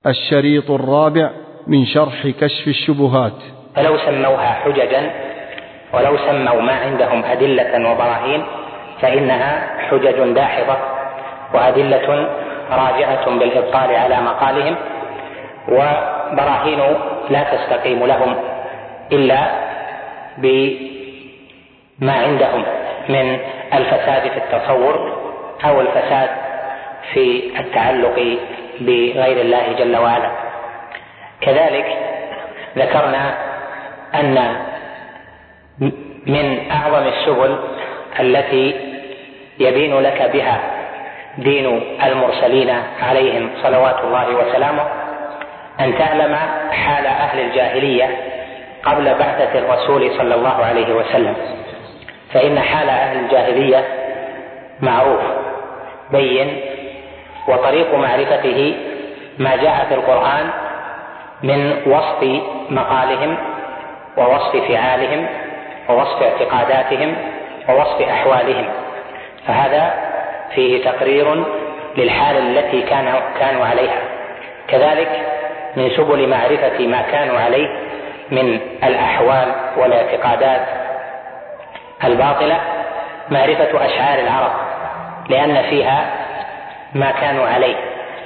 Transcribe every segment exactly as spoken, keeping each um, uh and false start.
الشريط الرابع من شرح كشف الشبهات. فلو سموها حججا ولو سموا ما عندهم أدلة وبراهين فإنها حجج داحضة وأدلة راجعة بالإبطال على مقالهم، وبراهين لا تستقيم لهم إلا بما عندهم من الفساد في التصور أو الفساد في التعلق بغير الله جل وعلا. كذلك ذكرنا أن من أعظم السبل التي يبين لك بها دين المرسلين عليهم صلوات الله وسلامه أن تعلم حال أهل الجاهلية قبل بعثة الرسول صلى الله عليه وسلم، فإن حال أهل الجاهلية معروف بين، وطريق معرفته ما جاء في القرآن من وصف مقالهم ووصف فعالهم ووصف اعتقاداتهم ووصف أحوالهم، فهذا فيه تقرير للحال التي كانوا كانوا عليها. كذلك من سبل معرفة ما كانوا عليه من الأحوال والاعتقادات الباطلة معرفة أشعار العرب، لأن فيها ما كانوا عليه،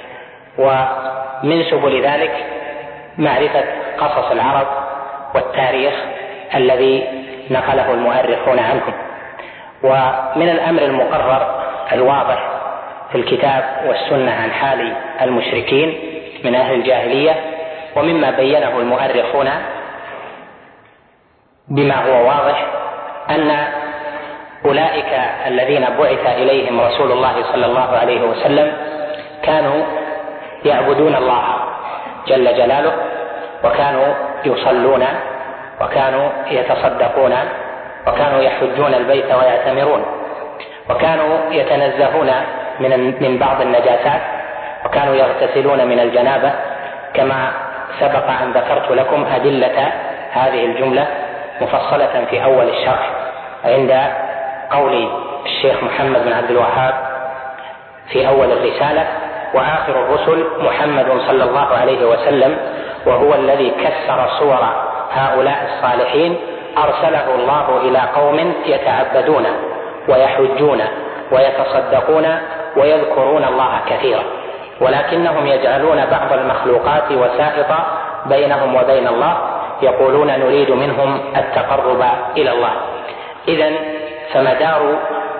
ومن سبل ذلك معرفة قصص العرب والتاريخ الذي نقله المؤرخون عنهم. ومن الأمر المقرر الواضح في الكتاب والسنة عن حال المشركين من أهل الجاهلية، ومما بينه المؤرخون بما هو واضح، أن أولئك الذين بعث إليهم رسول الله صلى الله عليه وسلم كانوا يعبدون الله جل جلاله، وكانوا يصلون وكانوا يتصدقون وكانوا يحجون البيت ويعتمرون، وكانوا يتنزهون من من بعض النجاسات، وكانوا يغتسلون من الجنابة، كما سبق أن ذكرت لكم أدلة هذه الجملة مفصلة في أول الشرح عند قول الشيخ محمد بن عبد الوهاب في أول الرسالة: وآخر الرسل محمد صلى الله عليه وسلم، وهو الذي كسر صور هؤلاء الصالحين، أرسله الله إلى قوم يتعبدون ويحجون ويتصدقون ويذكرون الله كثيرا، ولكنهم يجعلون بعض المخلوقات وسائط بينهم وبين الله، يقولون نريد منهم التقرب إلى الله. إذن فمدار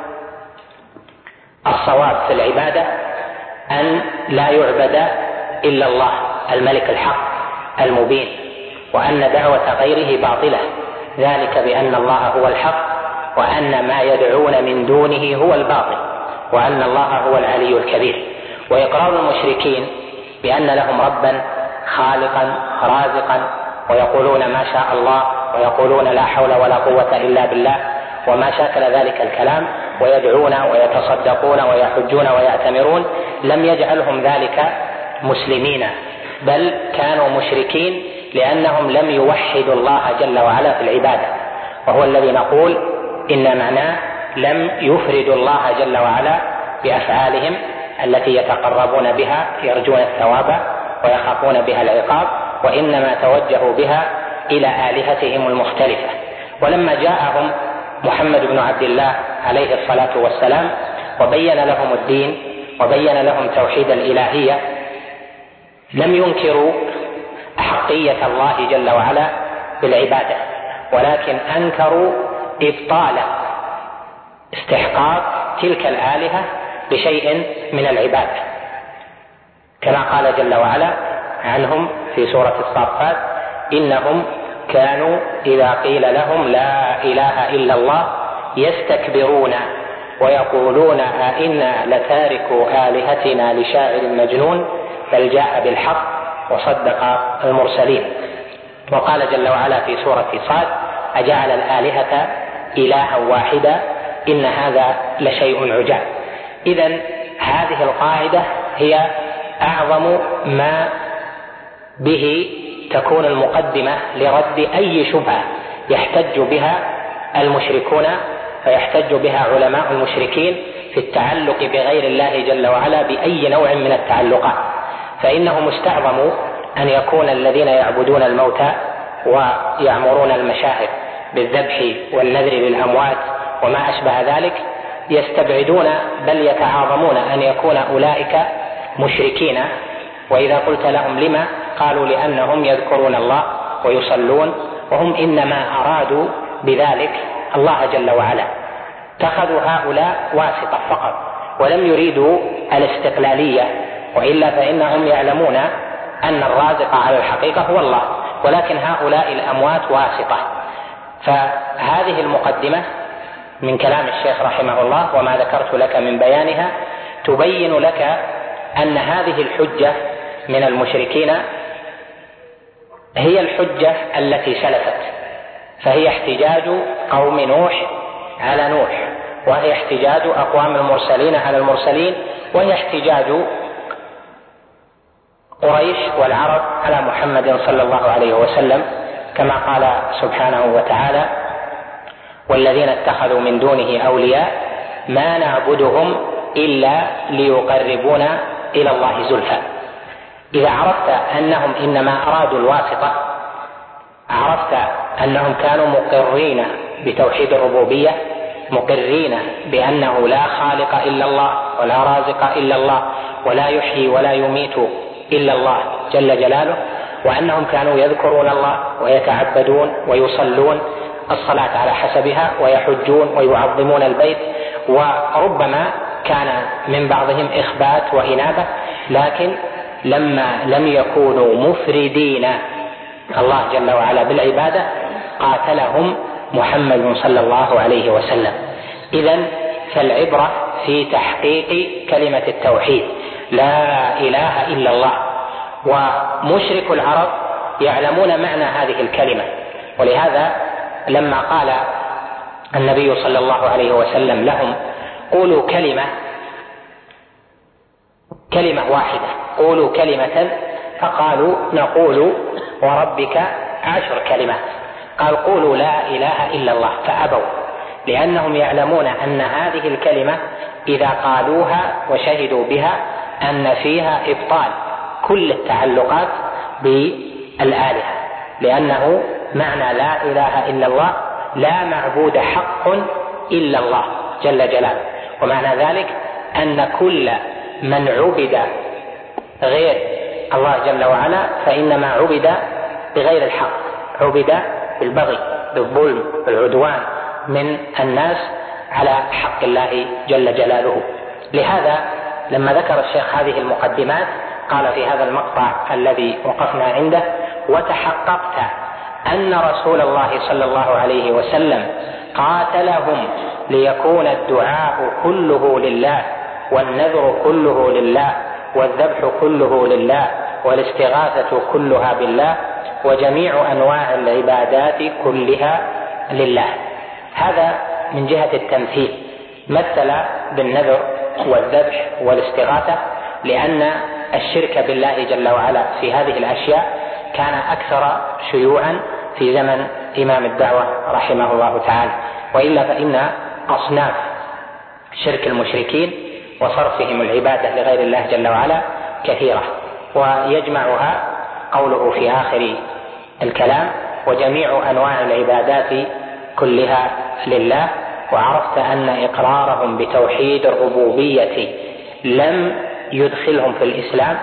الصواب في العبادة أن لا يعبد إلا الله الملك الحق المبين، وأن دعوة غيره باطلة، ذلك بأن الله هو الحق وأن ما يدعون من دونه هو الباطل، وأن الله هو العلي الكبير. وإقرار المشركين بأن لهم ربا خالقا رازقا، ويقولون ما شاء الله، ويقولون لا حول ولا قوة إلا بالله، وما شاكل ذلك الكلام، ويدعون ويتصدقون ويحجون ويعتمرون، لم يجعلهم ذلك مسلمين، بل كانوا مشركين لأنهم لم يوحدوا الله جل وعلا في العبادة، وهو الذي نقول إن معناه لم يفردوا الله جل وعلا بأفعالهم التي يتقربون بها يرجون الثواب ويخافون بها العقاب، وإنما توجهوا بها إلى آلهتهم المختلفة. ولما جاءهم محمد بن عبد الله عليه الصلاة والسلام وبين لهم الدين وبين لهم توحيد الإلهية، لم ينكروا أحقية الله جل وعلا بالعبادة، ولكن أنكروا إبطال استحقاق تلك الآلهة بشيء من العبادة، كما قال جل وعلا عنهم في سورة الصافات: إنهم كانوا إذا قيل لهم لا إله إلا الله يستكبرون ويقولون أئنا لتاركو آلهتنا لشاعر مجنون بل جاء بالحق وصدق المرسلين. وقال جل وعلا في سورة صاد: أجعل الآلهة إلها واحدا إن هذا لشيء عجاب. إذن هذه القاعدة هي أعظم ما به تكون المقدمة لرد أي شبهة يحتج بها المشركون فيحتج بها علماء المشركين في التعلق بغير الله جل وعلا بأي نوع من التعلقات. فإنهم استعظموا أن يكون الذين يعبدون الموتى ويعمرون المشاهد بالذبح والنذر للأموات وما أشبه ذلك يستبعدون بل يتعاظمون أن يكون أولئك مشركين. وإذا قلت لهم لما؟ قالوا لأنهم يذكرون الله ويصلون، وهم إنما أرادوا بذلك الله جل وعلا، اتخذوا هؤلاء واسطة فقط ولم يريدوا الاستقلالية، وإلا فإنهم يعلمون أن الرازق على الحقيقة هو الله، ولكن هؤلاء الأموات واسطة. فهذه المقدمة من كلام الشيخ رحمه الله وما ذكرت لك من بيانها تبين لك أن هذه الحجة من المشركين هي الحجة التي سلفت، فهي احتجاج قوم نوح على نوح، وهي احتجاج أقوام المرسلين على المرسلين، وهي احتجاج قريش والعرب على محمد صلى الله عليه وسلم، كما قال سبحانه وتعالى: والذين اتخذوا من دونه أولياء ما نعبدهم إلا ليقربونا إلى الله زلفى. إذا عرفت أنهم إنما أرادوا الواسطة، عرفت أنهم كانوا مقرين بتوحيد الربوبية، مقرين بأنه لا خالق إلا الله ولا رازق إلا الله ولا يحيي ولا يميت إلا الله جل جلاله، وأنهم كانوا يذكرون الله ويتعبدون ويصلون الصلاة على حسبها ويحجون ويعظمون البيت، وربما كان من بعضهم إخبات وإنابة، لكن لما لم يكونوا مفردين الله جل وعلا بالعبادة قاتلهم محمد صلى الله عليه وسلم. إذن فالعبرة في تحقيق كلمة التوحيد لا إله إلا الله، ومشرك العرب يعلمون معنى هذه الكلمة، ولهذا لما قال النبي صلى الله عليه وسلم لهم: قولوا كلمة كلمة واحدة، قولوا كلمة، فقالوا: نقول وربك عشر كلمات. قال: قولوا لا إله إلا الله، فأبوا، لأنهم يعلمون أن هذه الكلمة إذا قالوها وشهدوا بها أن فيها إبطال كل التعلقات بالآلهة، لأنه معنى لا إله إلا الله لا معبود حق إلا الله جل جلاله، ومعنى ذلك أن كل من عبد غير الله جل وعلا فإنما عبد بغير الحق، عبد بالبغي بالظلم بالعدوان من الناس على حق الله جل جلاله. لهذا لما ذكر الشيخ هذه المقدمات قال في هذا المقطع الذي وقفنا عنده: وتحققت أن رسول الله صلى الله عليه وسلم قاتلهم ليكون الدعاء كله لله والنذر كله لله والذبح كله لله والاستغاثة كلها بالله وجميع أنواع العبادات كلها لله. هذا من جهة التمثيل، مثل بالنذر والذبح والاستغاثة، لأن الشرك بالله جل وعلا في هذه الأشياء كان أكثر شيوعا في زمن إمام الدعوة رحمه الله تعالى، وإلا فإن أصناف شرك المشركين وصرفهم العبادة لغير الله جل وعلا كثيرة، ويجمعها قوله في آخر الكلام: وجميع أنواع العبادات كلها لله. وعرفت أن إقرارهم بتوحيد الربوبية لم يدخلهم في الإسلام.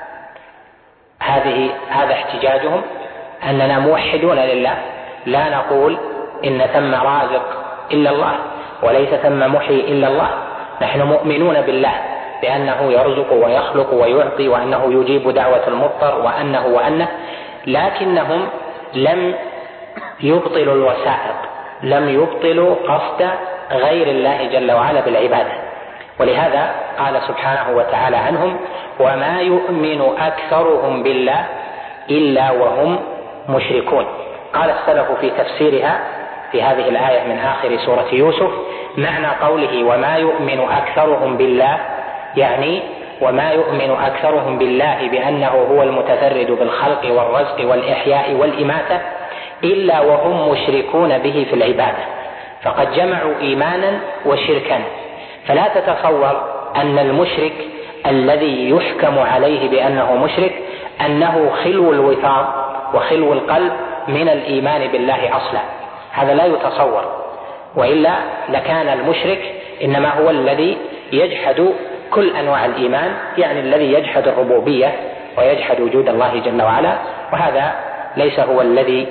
هذه هذا احتجاجهم، أننا موحدون لله، لا نقول إن ثم رازق إلا الله وليس ثم محيي إلا الله، نحن مؤمنون بالله بأنه يرزق ويخلق ويعطي وأنه يجيب دعوة المضطر وأنه وأنه، لكنهم لم يبطلوا الوسائط، لم يبطلوا قصد غير الله جل وعلا بالعبادة. ولهذا قال سبحانه وتعالى عنهم: وما يؤمن أكثرهم بالله إلا وهم مشركون. قال السلف في تفسيرها في هذه الآية من آخر سورة يوسف: معنى قوله وما يؤمن أكثرهم بالله، يعني وما يؤمن أكثرهم بالله بأنه هو المتفرد بالخلق والرزق والإحياء والإماتة إلا وهم مشركون به في العبادة، فقد جمعوا إيمانا وشركا. فلا تتصور أن المشرك الذي يحكم عليه بأنه مشرك أنه خلو الوثاق وخلو القلب من الإيمان بالله أصلا. هذا لا يتصور، وإلا لكان المشرك إنما هو الذي يجحد كل أنواع الإيمان، يعني الذي يجحد الربوبية ويجحد وجود الله جل وعلا، وهذا ليس هو الذي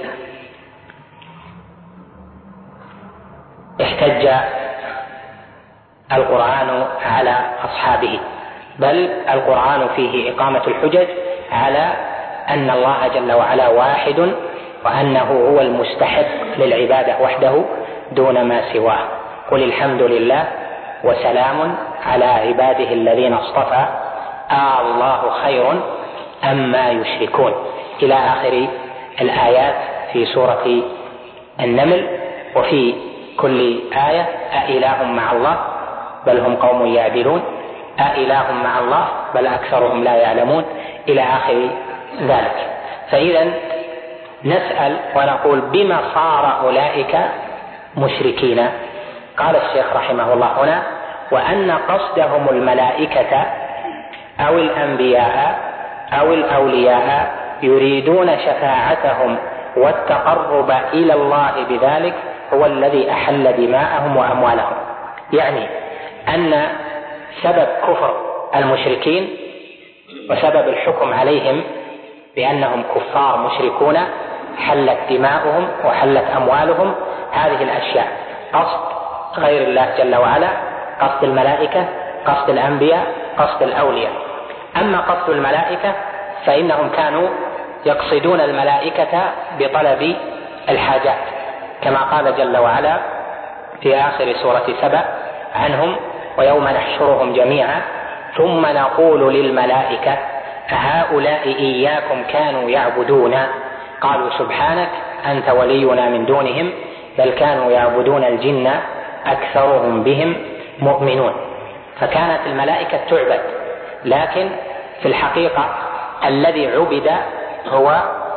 احتج القرآن على أصحابه، بل القرآن فيه إقامة الحجج على أن الله جل وعلا واحد، وأنه هو المستحق للعبادة وحده دون ما سواه. قل الحمد لله وسلام على عباده الذين اصطفى آه الله خير أما يشركون، إلى آخر الآيات في سورة النمل. وفي كل آية أإله مع الله بل هم قوم يعدلون، أإله مع الله بل أكثرهم لا يعلمون، إلى آخر ذلك. فإذا نسأل ونقول بما صار أولئك مشركين؟ قال الشيخ رحمه الله هنا: وأن قصدهم الملائكة أو الأنبياء أو الأولياء يريدون شفاعتهم والتقرب إلى الله بذلك هو الذي أحل دماءهم وأموالهم. يعني أن سبب كفر المشركين وسبب الحكم عليهم بأنهم كفار مشركون حلت دماؤهم وحلت أموالهم هذه الأشياء: قصد غير الله جل وعلا، قصد الملائكة، قصد الأنبياء، قصد الأولياء. أما قصد الملائكة فإنهم كانوا يقصدون الملائكة بطلب الحاجات، كما قال جل وعلا في آخر سورة سبأ عنهم: ويوم نحشرهم جميعا ثم نقول للملائكة أهؤلاء إياكم كانوا يعبدون قالوا سبحانك أنت ولينا من دونهم بل كانوا يعبدون الجن أكثرهم بهم مؤمنون. فكانت الملائكة تعبد، لكن في الحقيقة الذي عبد هو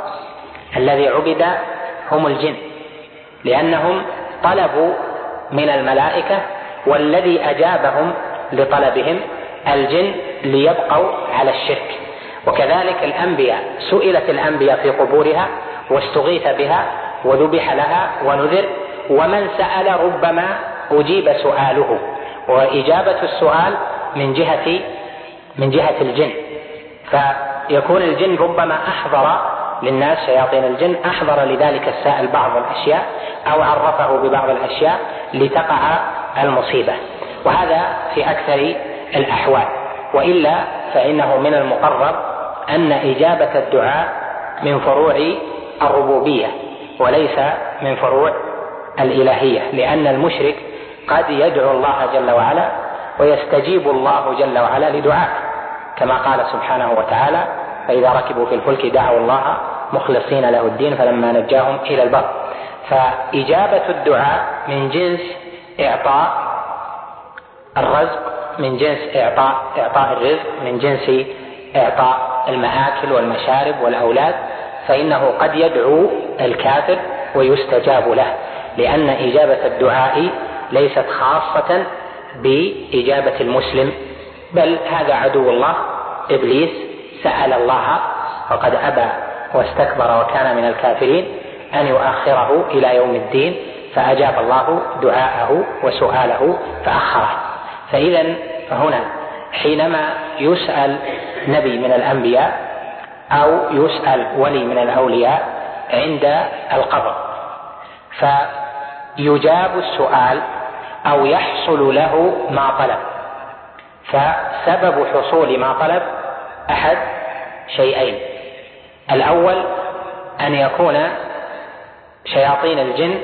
الذي عبد هم الجن، لأنهم طلبوا من الملائكة والذي أجابهم لطلبهم الجن ليبقوا على الشرك. وكذلك الأنبياء، سئلت الأنبياء في قبورها واستغيث بها وذبح لها ونذر، ومن سأل ربما أجيب سؤاله، وإجابة السؤال من جهة من جهة الجن، فيكون الجن ربما أحضر للناس، شياطين الجن أحضر لذلك السائل بعض الأشياء أو عرفه ببعض الأشياء لتقع المصيبة، وهذا في أكثر الأحوال. وإلا فإنه من المقرر أن إجابة الدعاء من فروع الربوبية وليس من فروع الإلهية، لأن المشرك قد يدعو الله جل وعلا ويستجيب الله جل وعلا لدعاء، كما قال سبحانه وتعالى: فإذا ركبوا في الفلك دعوا الله مخلصين له الدين فلما نجاهم إلى البر. فإجابة الدعاء من جنس إعطاء الرزق، من جنس إعطاء إعطاء الرزق، من جنس إعطاء المآكل والمشارب والأولاد، فإنه قد يدعو الكافر ويستجاب له، لأن إجابة الدعاء ليست خاصة بإجابة المسلم، بل هذا عدو الله إبليس سأل الله وقد أبى واستكبر وكان من الكافرين أن يؤخره إلى يوم الدين، فأجاب الله دعاءه وسؤاله فأخره. فإذا فهنا حينما يسأل نبي من الأنبياء أو يسأل ولي من الأولياء عند القبر فيجاب السؤال أو يحصل له ما طلب، فسبب حصول ما طلب أحد شيئين: الأول أن يكون شياطين الجن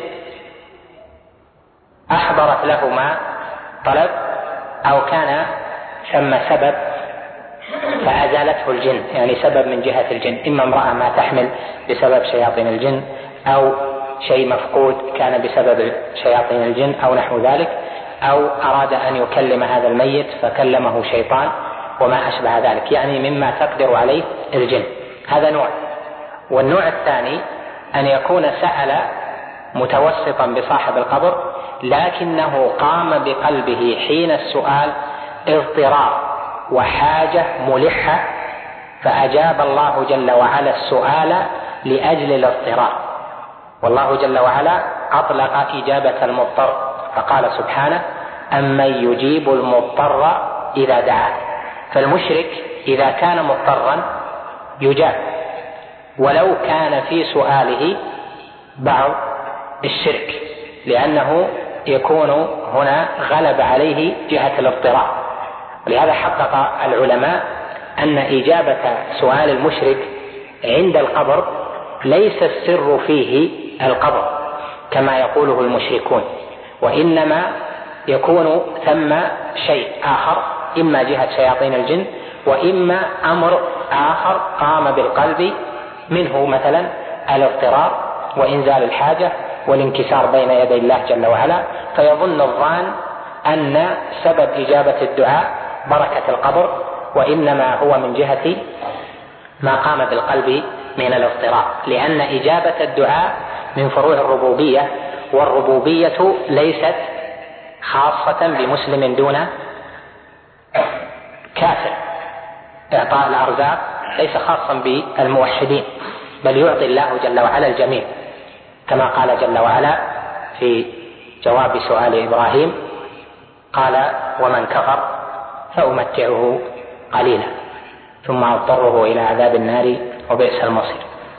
أحضرت له ما طلب، أو كان ثم سبب فأزالته الجن، يعني سبب من جهة الجن، إما امرأة ما تحمل بسبب شياطين الجن، أو شيء مفقود كان بسبب شياطين الجن أو نحو ذلك، أو أراد أن يكلم هذا الميت فكلمه شيطان وما أشبه ذلك، يعني مما تقدر عليه الجن. هذا نوع. والنوع الثاني أن يكون سأل متوسطا بصاحب القبر، لكنه قام بقلبه حين السؤال اضطرار وحاجة ملحة، فأجاب الله جل وعلا السؤال لأجل الاضطرار. والله جل وعلا أطلق إجابة المضطر فقال سبحانه: أمن يجيب المضطر إذا دعاه. فالمشرك إذا كان مضطرا يجاب، ولو كان في سؤاله بعض الشرك، لأنه يكون هنا غلب عليه جهة الاضطرار. ولهذا حقق العلماء أن إجابة سؤال المشرك عند القبر ليس السر فيه القبر كما يقوله المشركون، وإنما يكون ثم شيء آخر، إما جهة شياطين الجن، وإما أمر آخر قام بالقلب منه، مثلا الاضطرار وإنزال الحاجة والانكسار بين يدي الله جل وعلا، فيظن الظان أن سبب إجابة الدعاء بركة القبر، وإنما هو من جهة ما قام بالقلب من الاضطرار، لأن إجابة الدعاء من فروع الربوبية، والربوبية ليست خاصة بمسلم دون كافر. إعطاء الأرزاق ليس خاصا بالموحدين، بل يعطي الله جل وعلا الجميع، كما قال جل وعلا في جواب سؤال إبراهيم: قال ومن كفر فأمتعه قليلا ثم أضطره إلى عذاب النار وبئس المصير.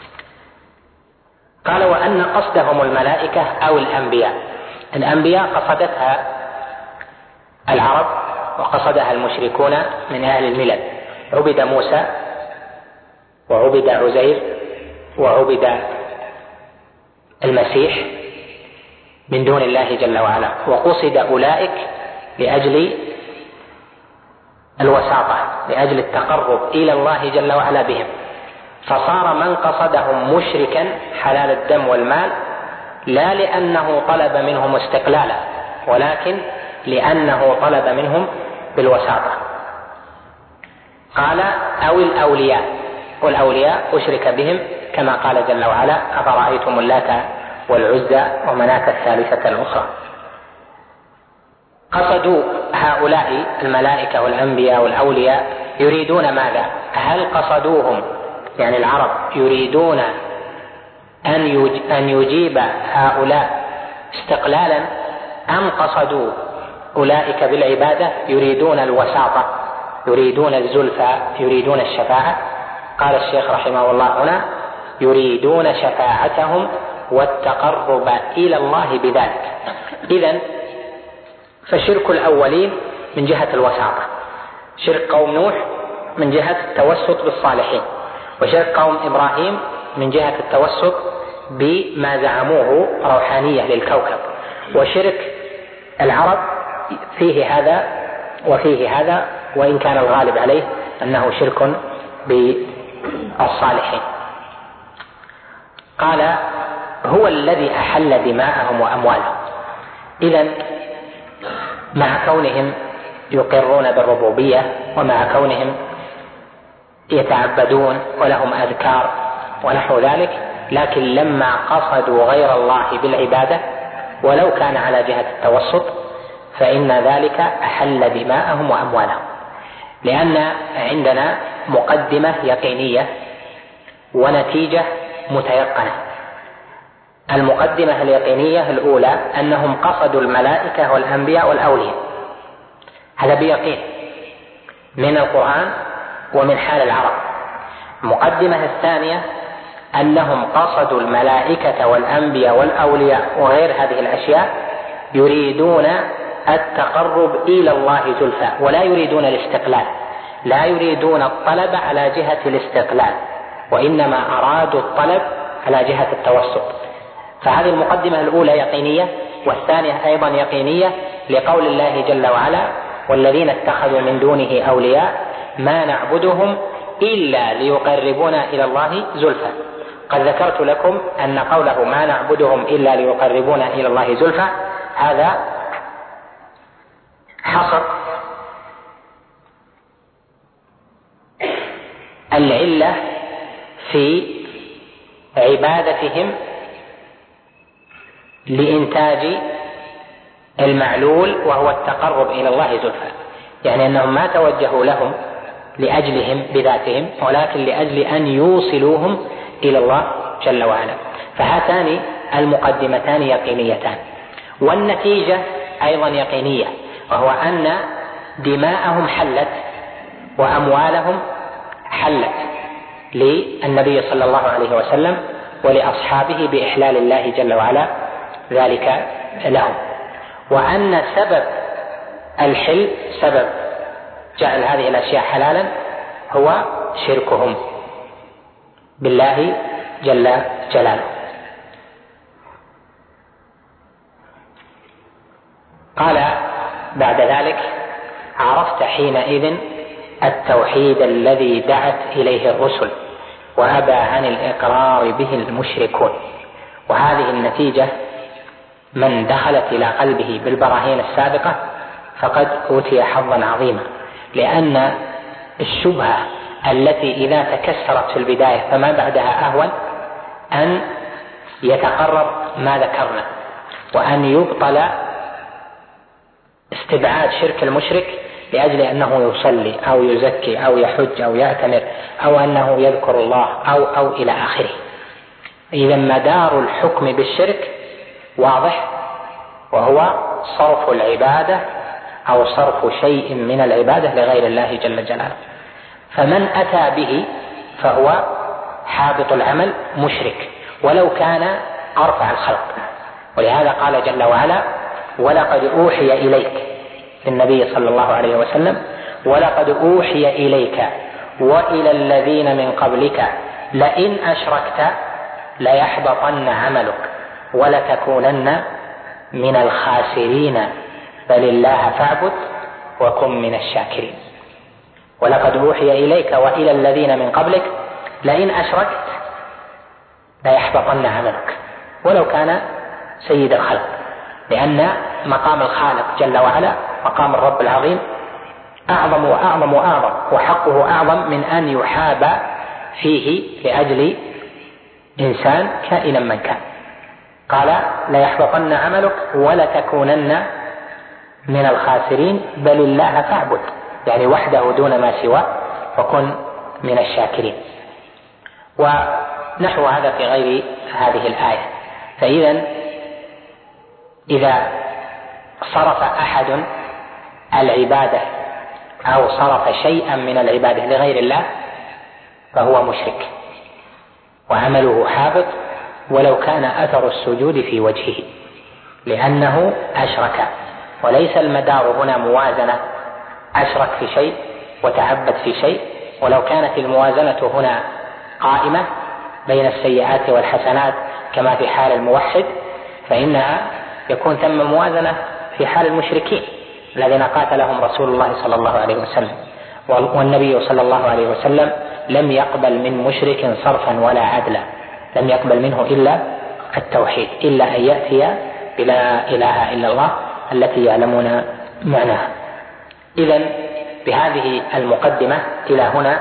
قال: وأن قصدهم الملائكة أو الأنبياء. الأنبياء قصدتها العرب وقصدها المشركون من أهل الملل، عبد موسى وعبد عزير وعبد المسيح من دون الله جل وعلا، وقصد أولئك لأجل الوساطة، لأجل التقرب إلى الله جل وعلا بهم، فصار من قصدهم مشركا حلال الدم والمال، لا لأنه طلب منهم استقلالا، ولكن لأنه طلب منهم بالوساطة. قال: أو الأولياء، والأولياء أشرك بهم، كما قال جل وعلا: أفرأيتم اللات والعزى ومناة الثالثة الأخرى. قصدوا هؤلاء الملائكة والأنبياء والأولياء يريدون ماذا؟ هل قصدوهم يعني العرب يريدون أن يجيب هؤلاء استقلالا، أم قصدوا أولئك بالعبادة يريدون الوساطة، يريدون الزلفى، يريدون الشفاعة؟ قال الشيخ رحمه الله هنا: يريدون شفاعتهم والتقرب إلى الله بذلك. إذن فشرك الأولين من جهة الوساطة، شرك قوم نوح من جهة التوسط بالصالحين، وشرك قوم إبراهيم من جهة التوسط بما زعموه روحانية للكوكب، وشرك العرب فيه هذا وفيه هذا، وإن كان الغالب عليه أنه شرك بالصالحين. قال: هو الذي أحل دماءهم وأموالهم. إذن مع كونهم يقرون بالربوبية، ومع كونهم يتعبدون ولهم أذكار ونحو ذلك، لكن لما قصدوا غير الله بالعبادة ولو كان على جهة التوسط، فإن ذلك أحل دماءهم وأموالهم، لأن عندنا مقدمة يقينية ونتيجة متيقنة. المقدمة اليقينية الأولى أنهم قصدوا الملائكة والأنبياء والأولياء، هذا بيقين من القرآن ومن حال العرب. المقدمة الثانية أنهم قصدوا الملائكة والأنبياء والأولياء وغير هذه الأشياء يريدون التقرب إلى الله زلفى، ولا يريدون الاستقلال، لا يريدون الطلب على جهة الاستقلال، وإنما أرادوا الطلب على جهة التوسط. فهذه المقدمة الأولى يقينية، والثانية أيضا يقينية لقول الله جل وعلا: والذين اتخذوا من دونه أولياء ما نعبدهم إلا ليقربونا إلى الله زلفى. قد ذكرت لكم أن قوله ما نعبدهم إلا ليقربونا إلى الله زلفى هذا حصر العلة في عبادتهم لإنتاج المعلول وهو التقرب إلى الله زلفى. يعني أنهم ما توجهوا لهم لأجلهم بذاتهم، ولكن لأجل أن يوصلوهم إلى الله جل وعلا. فهاتان المقدمتان يقينيتان، والنتيجة أيضا يقينية، وهو أن دماءهم حلت وأموالهم حلت للنبي صلى الله عليه وسلم ولأصحابه بإحلال الله جل وعلا ذلك لهم، وأن سبب الحل، سبب جعل هذه الأشياء حلالا، هو شركهم بالله جل جلاله. قال بعد ذلك: عرفت حينئذ التوحيد الذي دعت إليه الرسل وأبى عن الإقرار به المشركون. وهذه النتيجة من دخلت إلى قلبه بالبراهين السابقة فقد أوتي حظا عظيما، لأن الشبهة التي إذا تكسرت في البداية فما بعدها أهون أن يتقرر ما ذكرنا، وأن يبطل استبعاد شرك المشرك لأجل أنه يصلي أو يزكي أو يحج أو يعتمر أو أنه يذكر الله أو أو إلى آخره. إذا مدار الحكم بالشرك واضح، وهو صرف العبادة أو صرف شيء من العبادة لغير الله جل جلاله. فمن أتى به فهو حابط العمل مشرك ولو كان أرفع الخلق. ولهذا قال جل وعلا: ولقد أوحي إليك، للنبي صلى الله عليه وسلم: ولقد أوحي إليك وإلى الذين من قبلك لئن أشركت ليحبطن عملك ولتكونن من الخاسرين بل الله فاعبد وكن من الشاكرين. ولقد أوحي إليك وإلى الذين من قبلك لئن أشركت ليحبطن عملك ولو كان سيد الخلق، لأن مقام الخالق جل وعلا، مقام الرب العظيم، أعظم وأعظم وأعظم، وحقه أعظم من أن يحاب فيه لأجل إنسان كائنا من كان. قال: ليحبطن عملك ولتكونن من الخاسرين بل الله فاعبد، يعني وحده دون ما سواه، وكن من الشاكرين. ونحو هذا في غير هذه الآية. فإذا إذا صرف أحد العبادة أو صرف شيئا من العبادة لغير الله فهو مشرك وعمله حابط ولو كان أثر السجود في وجهه، لأنه أشرك. وليس المدار هنا موازنة، أشرك في شيء وتعبد في شيء. ولو كانت الموازنة هنا قائمة بين السيئات والحسنات كما في حال الموحد فإنها يكون ثم موازنة في حال المشركين الذين قاتلهم رسول الله صلى الله عليه وسلم. والنبي صلى الله عليه وسلم لم يقبل من مشرك صرفا ولا عدلا، لم يقبل منه إلا التوحيد، إلا أن يأتي بلا إله إلا الله التي يعلمون معناها. إذن بهذه المقدمة إلى هنا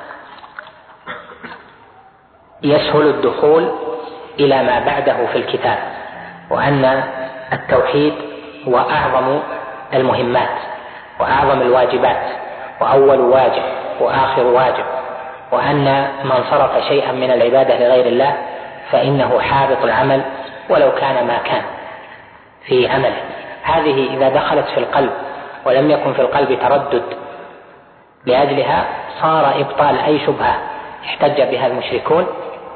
يسهل الدخول إلى ما بعده في الكتاب، وأن التوحيد هو أعظم المهمات وأعظم الواجبات، وأول واجب وآخر واجب، وأن من صرف شيئا من العبادة لغير الله فإنه حابط العمل ولو كان ما كان في عمله. هذه إذا دخلت في القلب ولم يكن في القلب تردد لأجلها صار إبطال أي شبهة احتج بها المشركون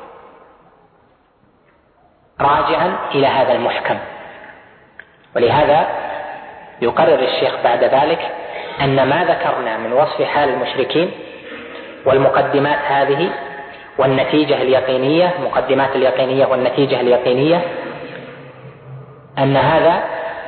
راجعا إلى هذا المحكم. ولهذا يقرر الشيخ بعد ذلك أن ما ذكرنا من وصف حال المشركين والمقدمات هذه والنتيجة اليقينية، مقدمات اليقينية والنتيجة اليقينية، أن هذا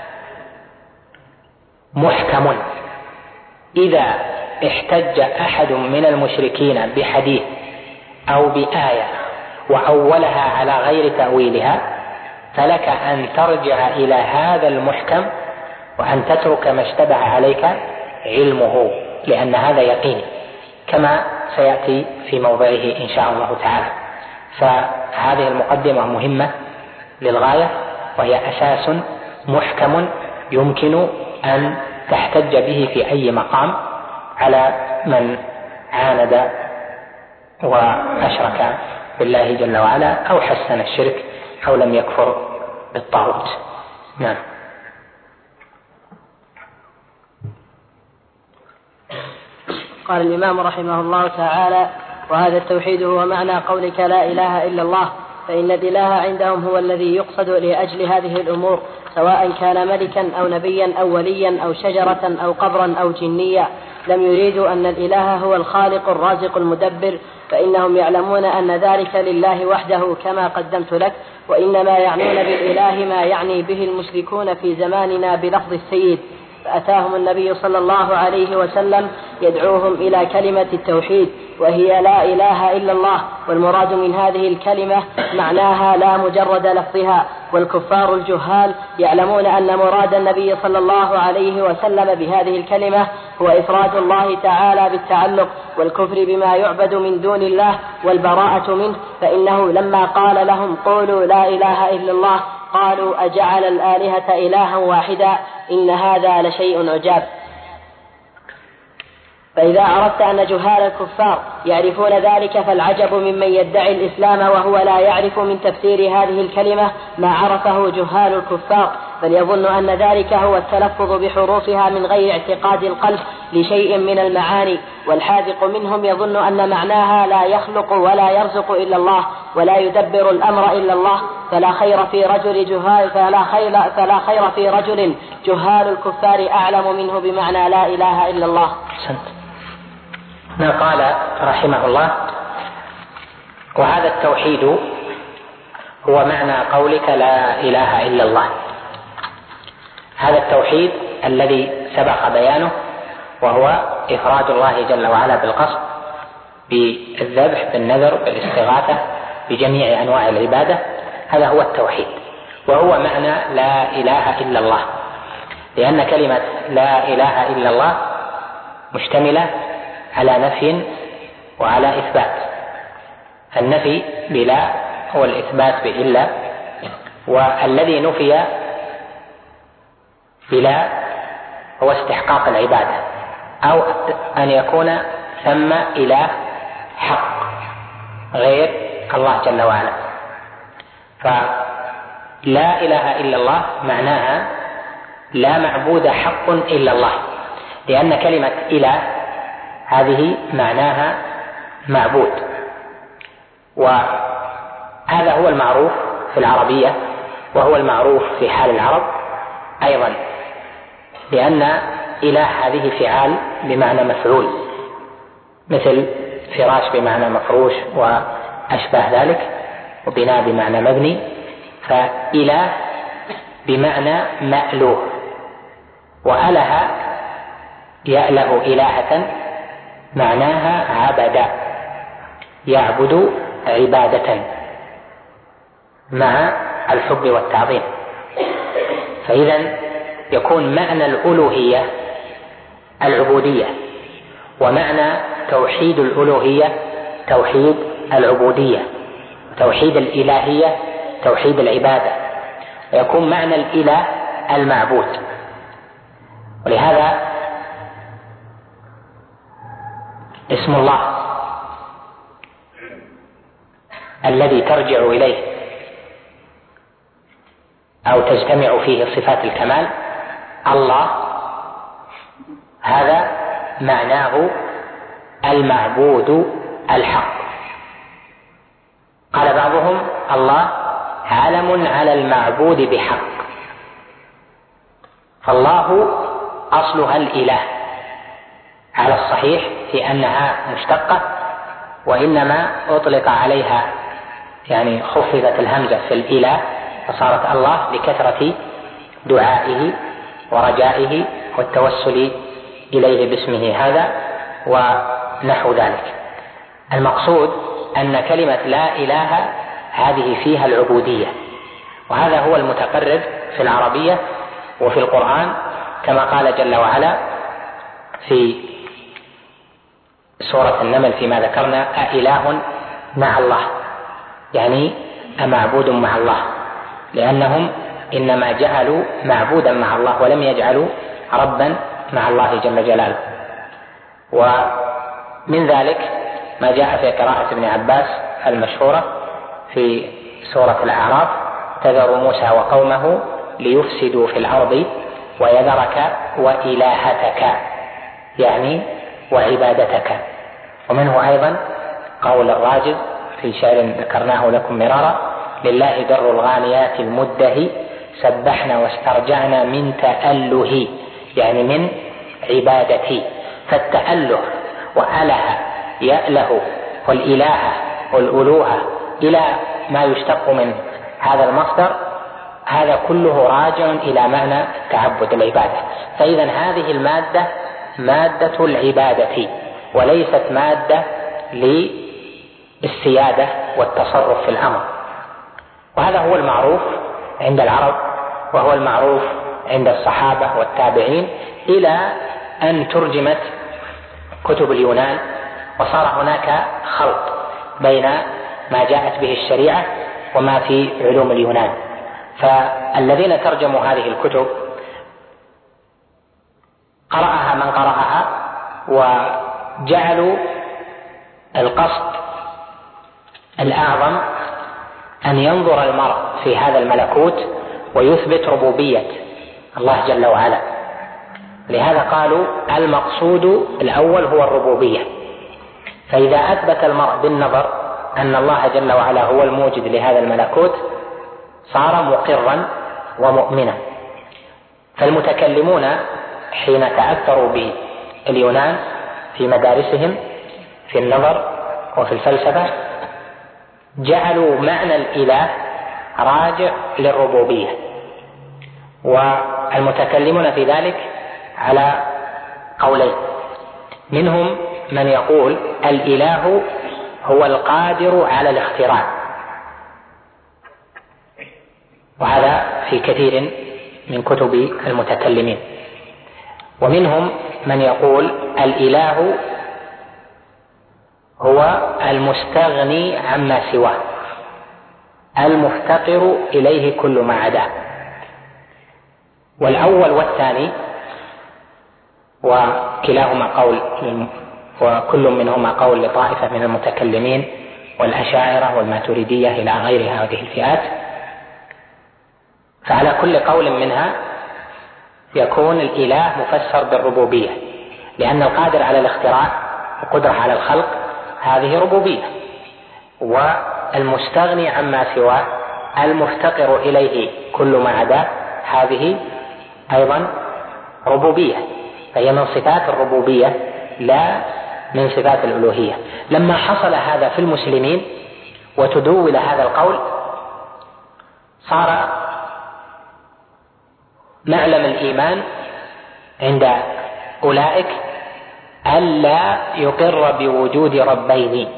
محكم. إذا احتج أحد من المشركين بحديث أو بآية وأولها على غير تأويلها فلك أن ترجع إلى هذا المحكم وأن تترك ما اشتبه عليك علمه، لأن هذا يقيني كما سيأتي في موضعه إن شاء الله تعالى. فهذه المقدمة مهمة للغاية، وهي أساس محكم يمكن أن تحتج به في أي مقام على من عاند وأشرك بالله جل وعلا أو حسن الشرك أو لم يكفر بالطاغوت. نعم. قال الإمام رحمه الله تعالى: وهذا التوحيد هو معنى قولك لا إله إلا الله، فإن الإله عندهم هو الذي يقصد لأجل هذه الأمور، سواء كان ملكا أو نبيا أو وليا أو شجرة أو قبرا أو جنيا. لم يريدوا أن الإله هو الخالق الرازق المدبر، فإنهم يعلمون أن ذلك لله وحده كما قدمت لك، وإنما يعنون بالإله ما يعني به المشركون في زماننا بلفظ السيد. فأتاهم النبي صلى الله عليه وسلم يدعوهم إلى كلمة التوحيد، وهي لا إله إلا الله، والمراد من هذه الكلمة معناها لا مجرد لفظها. والكفار الجهال يعلمون أن مراد النبي صلى الله عليه وسلم بهذه الكلمة هو إفراد الله تعالى بالتعلق، والكفر بما يعبد من دون الله والبراءة منه، فإنه لما قال لهم قولوا لا إله إلا الله قالوا أجعل الآلهة إلها واحدا إن هذا لشيء عجاب. فإذا عرفت أن جهال الكفار يعرفون ذلك فالعجب ممن يدعي الإسلام وهو لا يعرف من تفسير هذه الكلمة ما عرفه جهال الكفار، بل يظن أن ذلك هو التلفظ بحروفها من غير اعتقاد القلب لشيء من المعاني. والحاذق منهم يظن أن معناها لا يخلق ولا يرزق إلا الله ولا يدبر الأمر إلا الله، فلا خير في رجل جهال فلا خير, فلا خير في رجل جهال الكفار أعلم منه بمعنى لا إله إلا الله. ما قال رحمه الله: وهذا التوحيد هو معنى قولك لا إله إلا الله. هذا التوحيد الذي سبق بيانه، وهو إفراد الله جل وعلا بالقصد، بالذبح، بالنذر، بالاستغاثة، بجميع أنواع العبادة. هذا هو التوحيد، وهو معنى لا إله إلا الله، لأن كلمة لا إله إلا الله مشتملة على نفي وعلى إثبات. النفي بلا هو الإثبات بإلا، والذي نفي بلا هو استحقاق العبادة، أو أن يكون ثم إله حق غير الله جل وعلا. فلا إله إلا الله معناها لا معبود حق إلا الله، لأن كلمة إله هذه معناها معبود، وهذا هو المعروف في العربية، وهو المعروف في حال العرب أيضا، لأن إله هذه فعال بمعنى مفعول، مثل فراش بمعنى مفروش وأشبه ذلك، وبناء بمعنى مبني. فإله بمعنى مألوه، وأله يأله إلهة معناها عبد، يعبد عبادة مع الحب والتعظيم. فإذا يكون معنى الألوهية العبودية، ومعنى توحيد الألوهية توحيد العبودية، توحيد الإلهية توحيد العبادة، ويكون معنى الإله المعبود. ولهذا اسم الله الذي ترجع إليه أو تجتمع فيه صفات الكمال الله، هذا معناه المعبود الحق. قال بعضهم الله عالم على المعبود بحق، فالله أصلها الإله على الصحيح في أنها مشتقة، وإنما أطلق عليها يعني خففت الهمزة في الإله فصارت الله لكثرة دعائه ورجائه والتوسل إليه باسمه هذا ونحو ذلك. المقصود أن كلمة لا إله هذه فيها العبودية، وهذا هو المتقرر في العربية وفي القرآن، كما قال جل وعلا في سورة النمل فيما ذكرنا: أإله مع الله، يعني أمعبود مع الله، لأنهم إنما جعلوا معبودا مع الله ولم يجعلوا ربا مع الله جل جلاله. ومن ذلك ما جاء في قراءة ابن عباس المشهورة في سورة الأعراف: تذر موسى وقومه ليفسدوا في الأرض ويذرك وإلهتك، يعني وعبادتك. ومنه أيضا قول الراجل في شعر ذكرناه لكم مرارا: لله در الغانيات المده سبحنا واسترجعنا من تأله، يعني من عبادتي. فالتأله وأله يأله والإله والألوهة إلى ما يشتق من هذا المصدر، هذا كله راجع إلى معنى تعبد العبادة. فإذا هذه المادة مادة العبادة وليست مادة للسيادة والتصرف في الأمر. وهذا هو المعروف عند العرب، وهو المعروف عند الصحابة والتابعين، إلى أن ترجمت كتب اليونان وصار هناك خلط بين ما جاءت به الشريعة وما في علوم اليونان. فالذين ترجموا هذه الكتب قرأها من قرأها، وجعلوا القصد الأعظم أن ينظر المرء في هذا الملكوت ويثبت ربوبية الله جل وعلا. لهذا قالوا المقصود الأول هو الربوبية. فإذا أثبت المرء بالنظر أن الله جل وعلا هو الموجد لهذا الملكوت صار مقرا ومؤمنا. فالمتكلمون حين تأثروا باليونان في مدارسهم في النظر وفي الفلسفة جعلوا معنى الإله راجع للربوبية، والمتكلمون في ذلك على قولين: منهم من يقول الإله هو القادر على الاختراع، وهذا في كثير من كتب المتكلمين. ومنهم من يقول الإله هو المستغني عما سواه المفتقر إليه كل ما عداه. والأول والثاني وكلاهما قول، وكل منهما قول لطائفة من المتكلمين والأشاعرة والماتريدية إلى غير هذه الفئات. فعلى كل قول منها يكون الإله مفسر بالربوبية، لأن القادر على الاختراع وقدرة على الخلق هذه ربوبية، والمستغني عما سواه المفتقر إليه كل ما عداه هذه أيضا ربوبية، فهي من صفات الربوبية لا من صفات الألوهية. لما حصل هذا في المسلمين وتدول هذا القول صار معلم الإيمان عند أولئك ألا يقر بوجود ربين،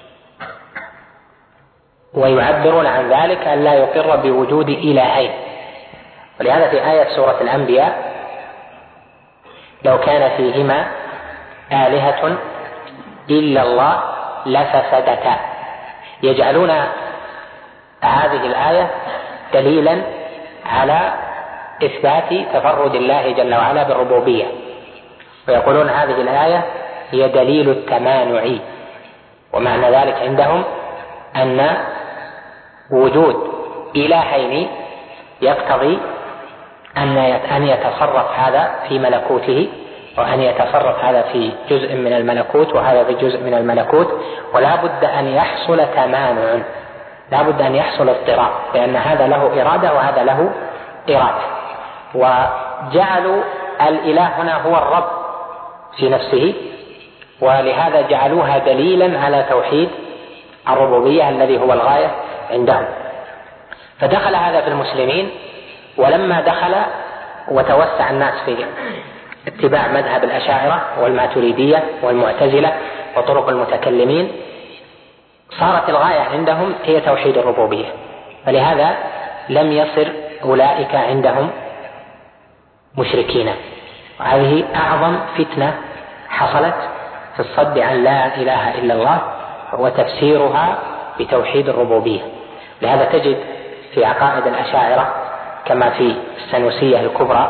ويعبرون عن ذلك ألا يقر بوجود إلهين. ولهذا في آية سورة الأنبياء: لو كان فيهما آلهة إلا الله لفسدتا، يجعلون هذه الآية دليلا على إثبات تفرد الله جل وعلا بالربوبية، ويقولون هذه الآية هي دليل التمانع. ومعنى ذلك عندهم أن وجود إلهين يقتضي أن يتصرف هذا في ملكوته، وأن يتصرف هذا في جزء من الملكوت وهذا في جزء من الملكوت، ولا بد أن يحصل تمانع، لا بد أن يحصل اضطراب، لأن هذا له إرادة وهذا له إرادة. وجعلوا الإله هنا هو الرب في نفسه، ولهذا جعلوها دليلا على توحيد الربوبية الذي هو الغاية عندهم. فدخل هذا في المسلمين، ولما دخل وتوسع الناس في اتباع مذهب الأشاعرة والماتريدية والمعتزلة وطرق المتكلمين صارت الغاية عندهم هي توحيد الربوبية، فلهذا لم يصر أولئك عندهم مشركين. وهذه أعظم فتنة حصلت في الصد عن لا إله إلا الله وتفسيرها بتوحيد الربوبية. لهذا تجد في عقائد الأشاعرة كما في السنوسية الكبرى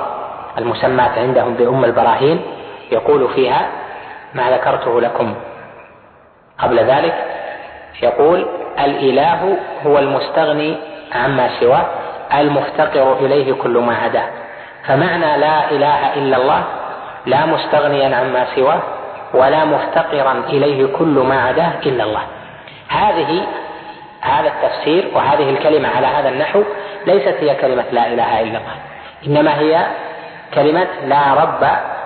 المسماة عندهم بأم البراهين يقول فيها ما ذكرته لكم قبل ذلك، يقول الإله هو المستغني عما سواه المفتقر إليه كل ما عداه. فمعنى لا إله إلا الله لا مستغنيا عما سواه ولا مفتقرا إليه كل ما عداه إلا الله. هذه هذا التفسير وهذه الكلمة على هذا النحو ليست هي كلمة لا إله إلا الله، إنما هي كلمة لا رب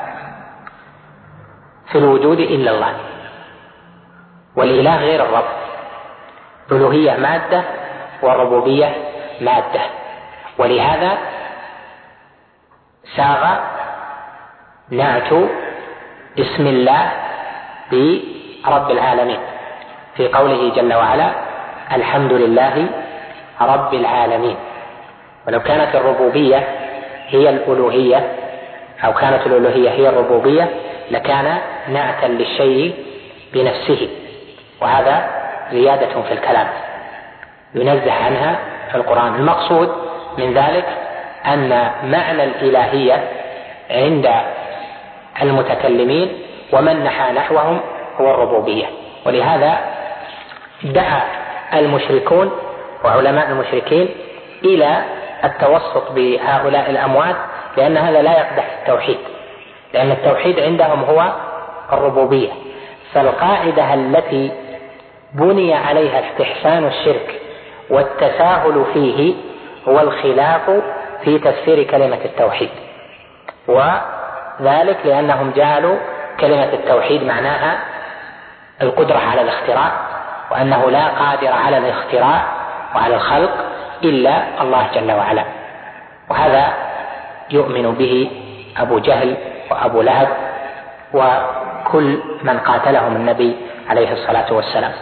في الوجود إلا الله، والإله غير الرب، الألوهية مادة والربوبية مادة. ولهذا ساغ نعت اسم الله برب العالمين في قوله جل وعلا الحمد لله رب العالمين. ولو كانت الربوبية هي الألوهية أو كانت الألوهية هي الربوبية لكان نعتا للشيء بنفسه، وهذا زيادة في الكلام ينزه عنها في القرآن. المقصود من ذلك أن معنى الإلهية عند المتكلمين ومن نحى نحوهم هو الربوبية. ولهذا دعا المشركون وعلماء المشركين إلى التوسط بهؤلاء الأموات، لأن هذا لا يقدح التوحيد، لأن التوحيد عندهم هو الربوبية. فالقاعدة التي بني عليها استحسان الشرك والتساهل فيه هو الخلاف في تفسير كلمة التوحيد، وذلك لأنهم جعلوا كلمة التوحيد معناها القدرة على الاختراع، وأنه لا قادر على الاختراع وعلى الخلق إلا الله جل وعلا. وهذا يؤمن به أبو جهل وأبو لهب وكل من قاتلهم النبي عليه الصلاة والسلام.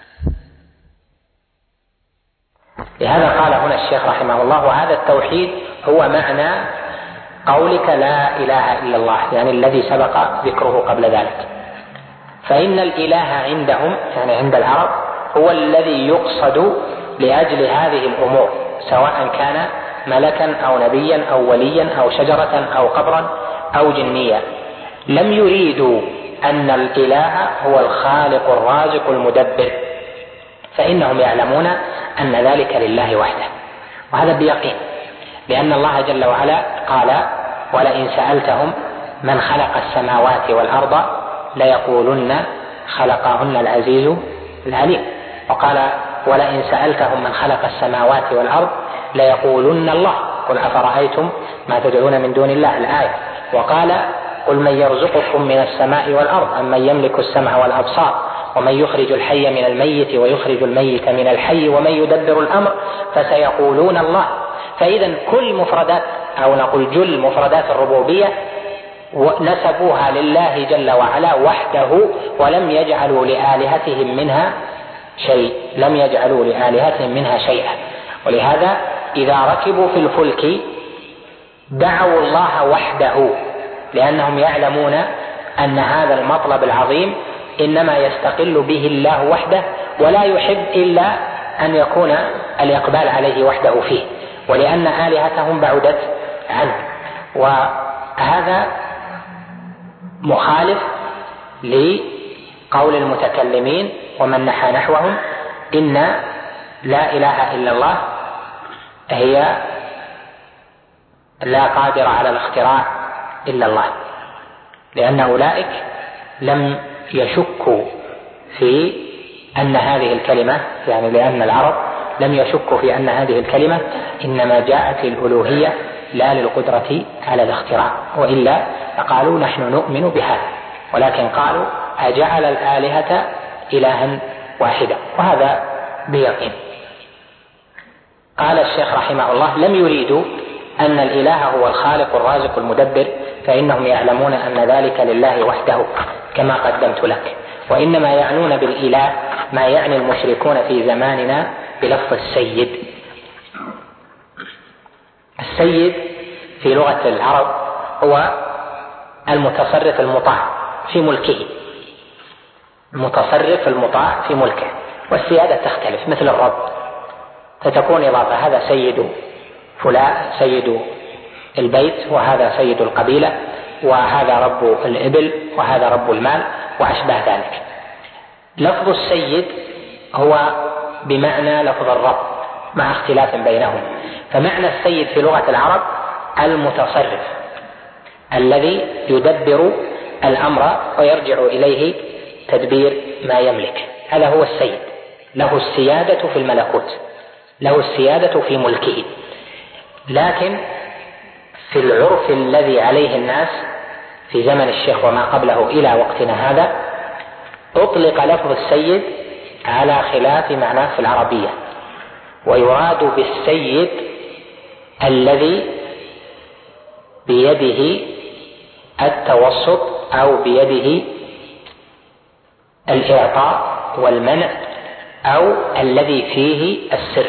لهذا قال هنا الشيخ رحمه الله وهذا التوحيد هو معنى قولك لا إله إلا الله، يعني الذي سبق ذكره قبل ذلك. فإن الإله عندهم يعني عند العرب هو الذي يقصد لأجل هذه الأمور، سواء كان ملكا أو نبيا أو وليا أو شجرة أو قبرا أو جنيا. لم يريدوا أن الإله هو الخالق الرازق المدبر، فإنهم يعلمون أن ذلك لله وحده، وهذا بيقين، لأن الله جل وعلا قال ولئن سألتهم من خلق السماوات والأرض ليقولن خلقهن العزيز العليم. وقال ولئن سألتهم من خلق السماوات والأرض ليقولن الله قل أفرأيتم ما تدعون من دون الله الآية. وقال قل من يرزقكم من السماء والأرض أم من يملك السمع والأبصار ومن يخرج الحي من الميت ويخرج الميت من الحي ومن يدبر الأمر فسيقولون الله. فإذا كل مفردات أو نقول جل مفردات الربوبية نسبوها لله جل وعلا وحده، ولم يجعلوا لآلهتهم منها شيء، لم يجعلوا لآلهتهم منها شيئا. ولهذا إذا ركبوا في الفلك دعوا الله وحده، لأنهم يعلمون أن هذا المطلب العظيم إنما يستقل به الله وحده، ولا يحب إلا أن يكون الإقبال عليه وحده فيه، ولأن آلهتهم بعدت عنه. وهذا مخالف لقول المتكلمين ومن نحى نحوهم إن لا إله إلا الله هي لا قادر على الاختراع إلا الله، لأن أولئك لم يشكوا في أن هذه الكلمة يعني لأن العرب لم يشكوا في أن هذه الكلمة إنما جاءت للألوهية لا للقدرة على الاختراع، وإلا فقالوا نحن نؤمن بهذا، ولكن قالوا أجعل الآلهة إلها واحدا، وهذا بيقين. قال الشيخ رحمه الله لم يريدوا أن الإله هو الخالق الرازق المدبر، فإنهم يعلمون أن ذلك لله وحده كما قدمت لك، وإنما يعنون بالإله ما يعني المشركون في زماننا بلفظ السيد. السيد في لغة العرب هو المتصرف المطاع في ملكه، المتصرف المطاع في ملكه، والسيادة تختلف مثل الرب فتكون إضافة، هذا سيد فلان سيد البيت، وهذا سيد القبيلة، وهذا رب الإبل، وهذا رب المال، وأشبه ذلك. لفظ السيد هو بمعنى لفظ الرب مع اختلاف بينهم. فمعنى السيد في لغة العرب المتصرف الذي يدبر الأمر ويرجع إليه تدبير ما يملك، هذا هو السيد، له السيادة في الملكوت، له السيادة في ملكه. لكن في العرف الذي عليه الناس في زمن الشيخ وما قبله إلى وقتنا هذا أطلق لفظ السيد على خلاف معناه في العربية، ويراد بالسيد الذي بيده التوسط أو بيده الإعطاء والمنع أو الذي فيه السر.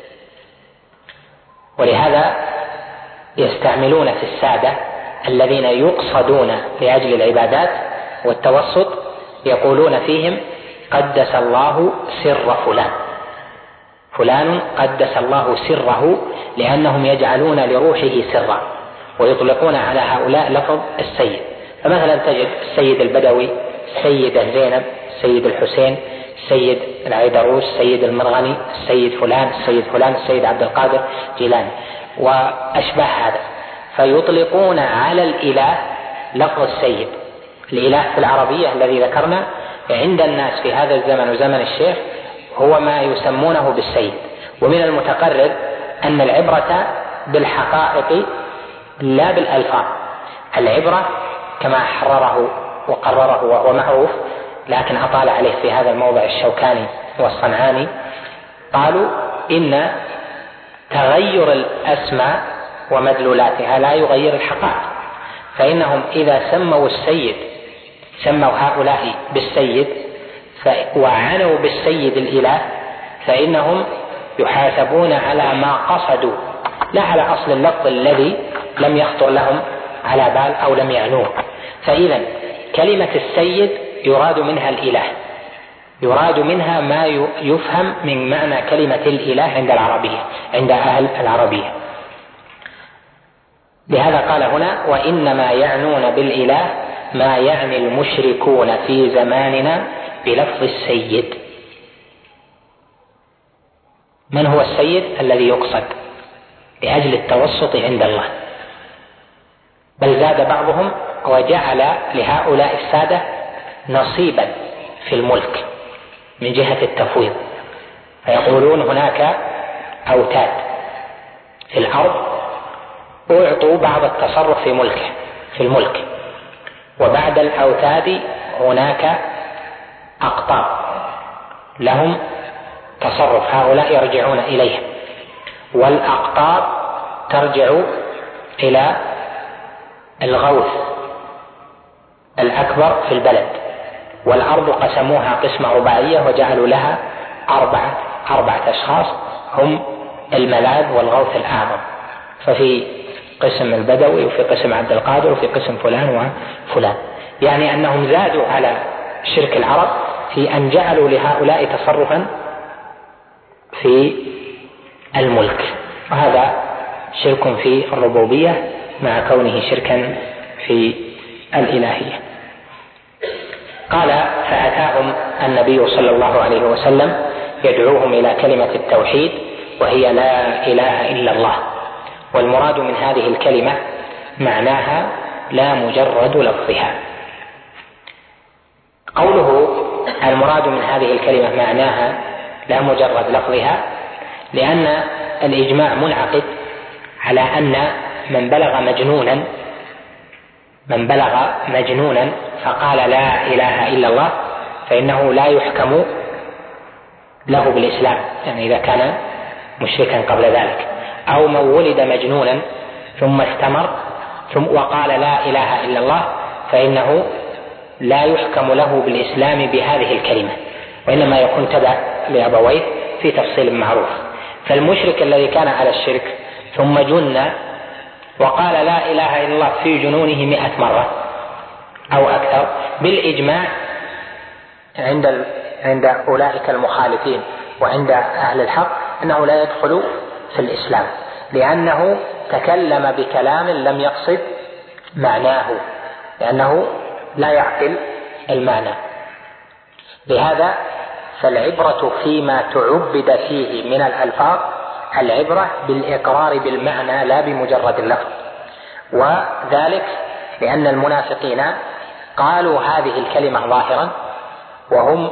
ولهذا يستعملون في السادة الذين يقصدون لأجل العبادات والتوسط يقولون فيهم قدس الله سر فلان، فلان قدس الله سره، لأنهم يجعلون لروحه سرا، ويطلقون على هؤلاء لفظ السيد. فمثلا تجد السيد البدوي، السيدة زينب، السيد الحسين، السيد العيدروس، السيد المرغني، السيد فلان، السيد فلان، السيد عبد القادر جيلاني وأشبه هذا. فيطلقون على الإله لفظ السيد. الإله في العربية الذي ذكرنا عند الناس في هذا الزمن وزمن الشيخ هو ما يسمونه بالسيد. ومن المتقرب أن العبرة بالحقائق لا بالألفاظ، العبرة كما حرره وقرره وهو معروف، لكن أطال عليه في هذا الموضع الشوكاني والصنعاني، قالوا إن تغير الأسماء ومدلولاتها لا يغير الحقائق، فإنهم إذا سموا السيد سموا هؤلاء بالسيد وعنوا بالسيد الإله، فإنهم يحاسبون على ما قصدوا لا على أصل اللفظ الذي لم يخطر لهم على بال أو لم يعنوه. فإذا كلمة السيد يراد منها الإله، يراد منها ما يفهم من معنى كلمة الإله عند العربية، عند أهل العربية. لهذا قال هنا وإنما يعنون بالإله ما يعني المشركون في زماننا بلفظ السيد. من هو السيد؟ الذي يقصد لأجل التوسط عند الله. بل زاد بعضهم وجعل لهؤلاء السادة نصيبا في الملك من جهة التفويض، فيقولون هناك أوتاد في الأرض أعطوا بعض التصرف في ملكه في الملك، وبعد الأوتاد هناك أقطاب لهم تصرف، هؤلاء يرجعون إليهم، والأقطاب ترجع إلى الغوث الأكبر في البلد. والأرض قسموها قسمة رباعية وجعلوا لها أربعة أربعة أشخاص هم الملاذ والغوث الأعظم، ففي قسم البدوي وفي قسم عبد القادر وفي قسم فلان وفلان. يعني أنهم زادوا على شرك العرب في أن جعلوا لهؤلاء تصرفا في الملك، وهذا شرك في الربوبية مع كونه شركا في الإلهية. قال فأتاهم النبي صلى الله عليه وسلم يدعوهم إلى كلمة التوحيد وهي لا إله إلا الله. والمراد من هذه الكلمة معناها لا مجرد لفظها. قوله المراد من هذه الكلمة معناها لا مجرد لفظها لأن الإجماع منعقد على أن من بلغ مجنونا من بلغ مجنونا فقال لا إله إلا الله فإنه لا يحكم له بالإسلام، يعني إذا كان مشركا قبل ذلك، أو من ولد مجنونا ثم استمر ثم وقال لا إله إلا الله فإنه لا يحكم له بالإسلام بهذه الكلمة، وإنما يكون تبع لأبويه في تفصيل معروف. فالمشرك الذي كان على الشرك ثم جن وقال لا إله إلا الله في جنونه مئة مرة أو أكثر بالإجماع عند عند أولئك المخالفين وعند أهل الحق أنه لا يدخل في الإسلام، لأنه تكلم بكلام لم يقصد معناه، لأنه لا يعقل المعنى. لهذا فالعبرة فيما تعبد فيه من الألفاظ العبرة بالإقرار بالمعنى لا بمجرد اللفظ. وذلك لأن المنافقين قالوا هذه الكلمة ظاهرا وهم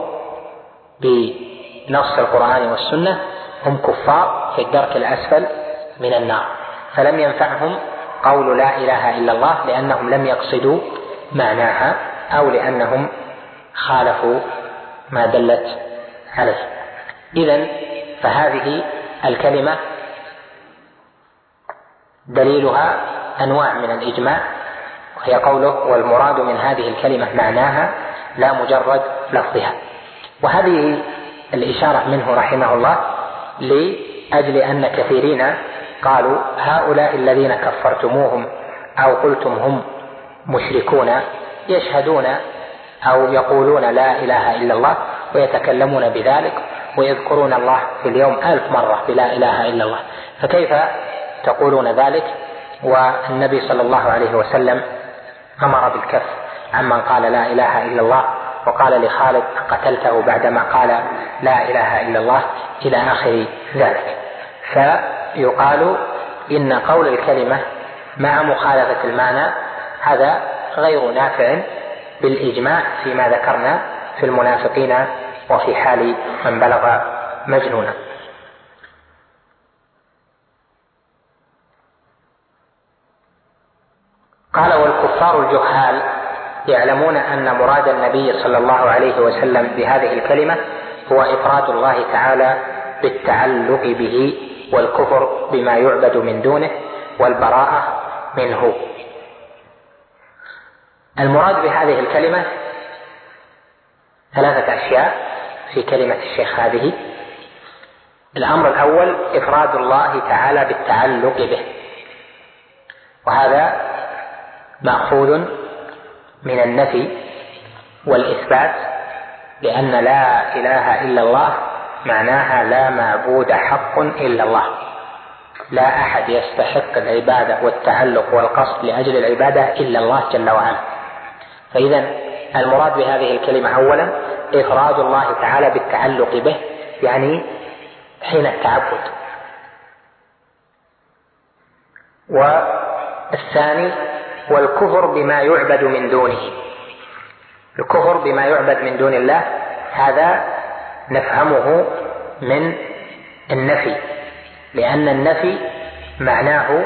بنص القرآن والسنة هم كفار في الدرك الأسفل من النار، فلم ينفعهم قول لا إله إلا الله لأنهم لم يقصدوا معناها أو لأنهم خالفوا ما دلت عليه. إذن فهذه الكلمة دليلها أنواع من الإجماع، وهي قوله والمراد من هذه الكلمة معناها لا مجرد لفظها. وهذه الإشارة منه رحمه الله لأجل أن كثيرين قالوا هؤلاء الذين كفرتموهم أو قلتم هم مشركون يشهدون أو يقولون لا إله إلا الله ويتكلمون بذلك ويذكرون الله في اليوم ألف مرة بلا إله إلا الله، فكيف تقولون ذلك والنبي صلى الله عليه وسلم أمر بالكف عمن قال لا إله إلا الله، وقال لخالد قتلته بعدما قال لا إله إلا الله إلى آخر ذلك. فيقال إن قول الكلمة مع مخالفة المعنى هذا غير نافع بالإجماع فيما ذكرنا في المنافقين وفي حال من بلغ مجنونا. قال والكفار الجهال يعلمون أن مراد النبي صلى الله عليه وسلم بهذه الكلمة هو إفراد الله تعالى بالتعلق به والكفر بما يعبد من دونه والبراءة منه. المراد بهذه الكلمة ثلاثة أشياء في كلمة الشيخ هذه. الأمر الأول إفراد الله تعالى بالتعلق به، وهذا مأخوذ من النفي والإثبات، لأن لا إله إلا الله معناها لا معبود حق إلا الله، لا أحد يستحق العبادة والتعلق والقصد لأجل العبادة إلا الله جل وعلا. فإذا المراد بهذه الكلمة أولا إفراد الله تعالى بالتعلق به، يعني حين التعبد. والثاني والكفر بما يعبد من دونه. الكفر بما يعبد من دون الله هذا نفهمه من النفي، لأن النفي معناه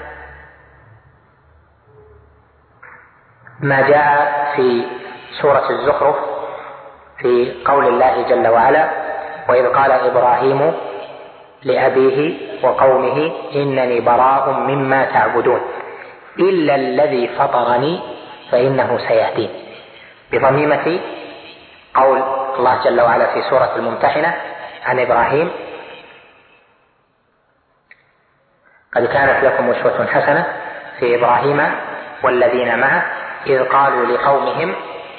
ما جاء في سورة الزخرف في قول الله جل وعلا وإذ قال إبراهيم لأبيه وقومه إنني براء مما تعبدون إلا الذي فطرني فإنه سيهدين، بضميمة قول الله جل وعلا في سورة الممتحنة عن إبراهيم قد كانت لكم أسوة حسنة في إبراهيم والذين معه إذ قالوا لقومهم،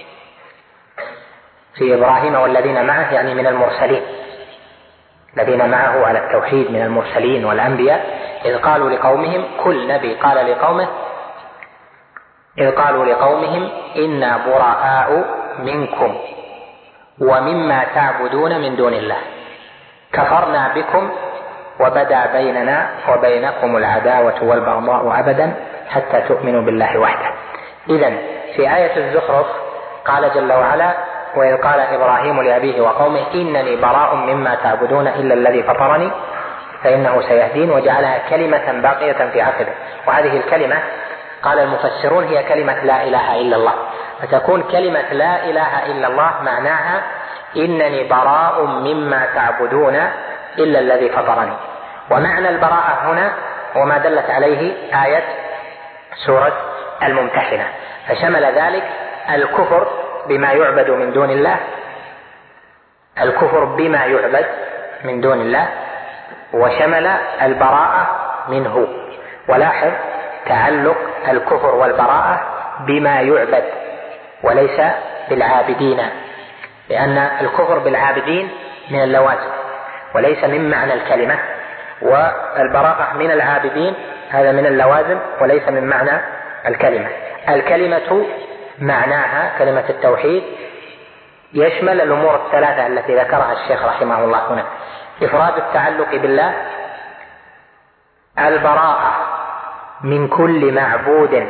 في إبراهيم والذين معه يعني من المرسلين الذين معه على التوحيد من المرسلين والأنبياء، إذ قالوا لقومهم كل نبي قال لقومه إذ قالوا لقومهم إنا براء منكم ومما تعبدون من دون الله كفرنا بكم وبدا بيننا وبينكم العداوة والبغضاء أبدا حتى تؤمنوا بالله وحده. إذن في آية الزخرف قال جل وعلا وإذ قال إبراهيم لأبيه وقومه إنني براء مما تعبدون إلا الذي فطرني فإنه سيهدين، وجعلها كلمة باقية في آخره. وهذه الكلمة قال المفسرون هي كلمة لا إله إلا الله، فتكون كلمة لا إله إلا الله معناها إنني براء مما تعبدون إلا الذي فطرني. ومعنى البراءة هنا وما دلت عليه آية سورة الممتحنة، فشمل ذلك الكفر بما يعبد من دون الله، الكفر بما يعبد من دون الله، وشمل البراءة منه. ولاحظ تعلق الكفر والبراءة بما يعبد وليس بالعابدين، لأن الكفر بالعابدين من اللوازم وليس من معنى الكلمة، والبراءة من العابدين هذا من اللوازم وليس من معنى الكلمة. الكلمة معناها كلمة التوحيد يشمل الأمور الثلاثة التي ذكرها الشيخ رحمه الله هنا: إفراد التعلق بالله، البراءة من كل معبود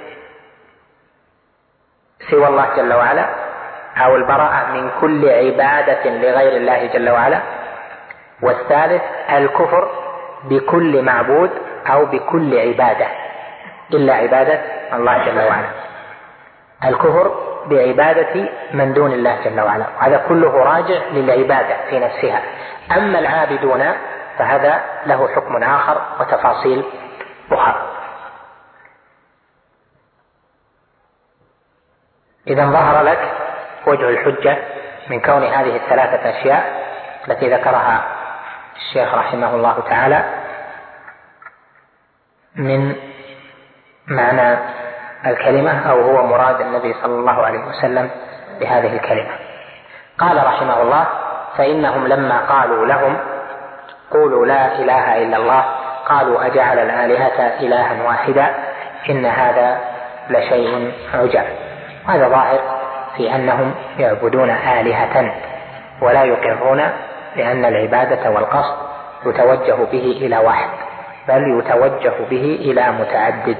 سوى الله جل وعلا، أو البراءة من كل عبادة لغير الله جل وعلا، والثالث الكفر بكل معبود أو بكل عبادة إلا عبادة الله جل وعلا، الكفر بعبادة من دون الله جل وعلا، وهذا كله راجع للعبادة في نفسها. أما العابدون فهذا له حكم آخر وتفاصيل أخرى. إذا ظهر لك وجه الحجة من كون هذه الثلاثة أشياء التي ذكرها الشيخ رحمه الله تعالى من معنى الكلمة، أو هو مراد النبي صلى الله عليه وسلم بهذه الكلمة. قال رحمه الله: فإنهم لما قالوا لهم قولوا لا إله إلا الله قالوا أجعل الآلهة إلها واحدا إن هذا لشيء عجاب. وهذا ظاهر في أنهم يعبدون آلهة ولا يقرون بأن العبادة والقصد يتوجه به إلى واحد، بل يتوجه به إلى متعدد.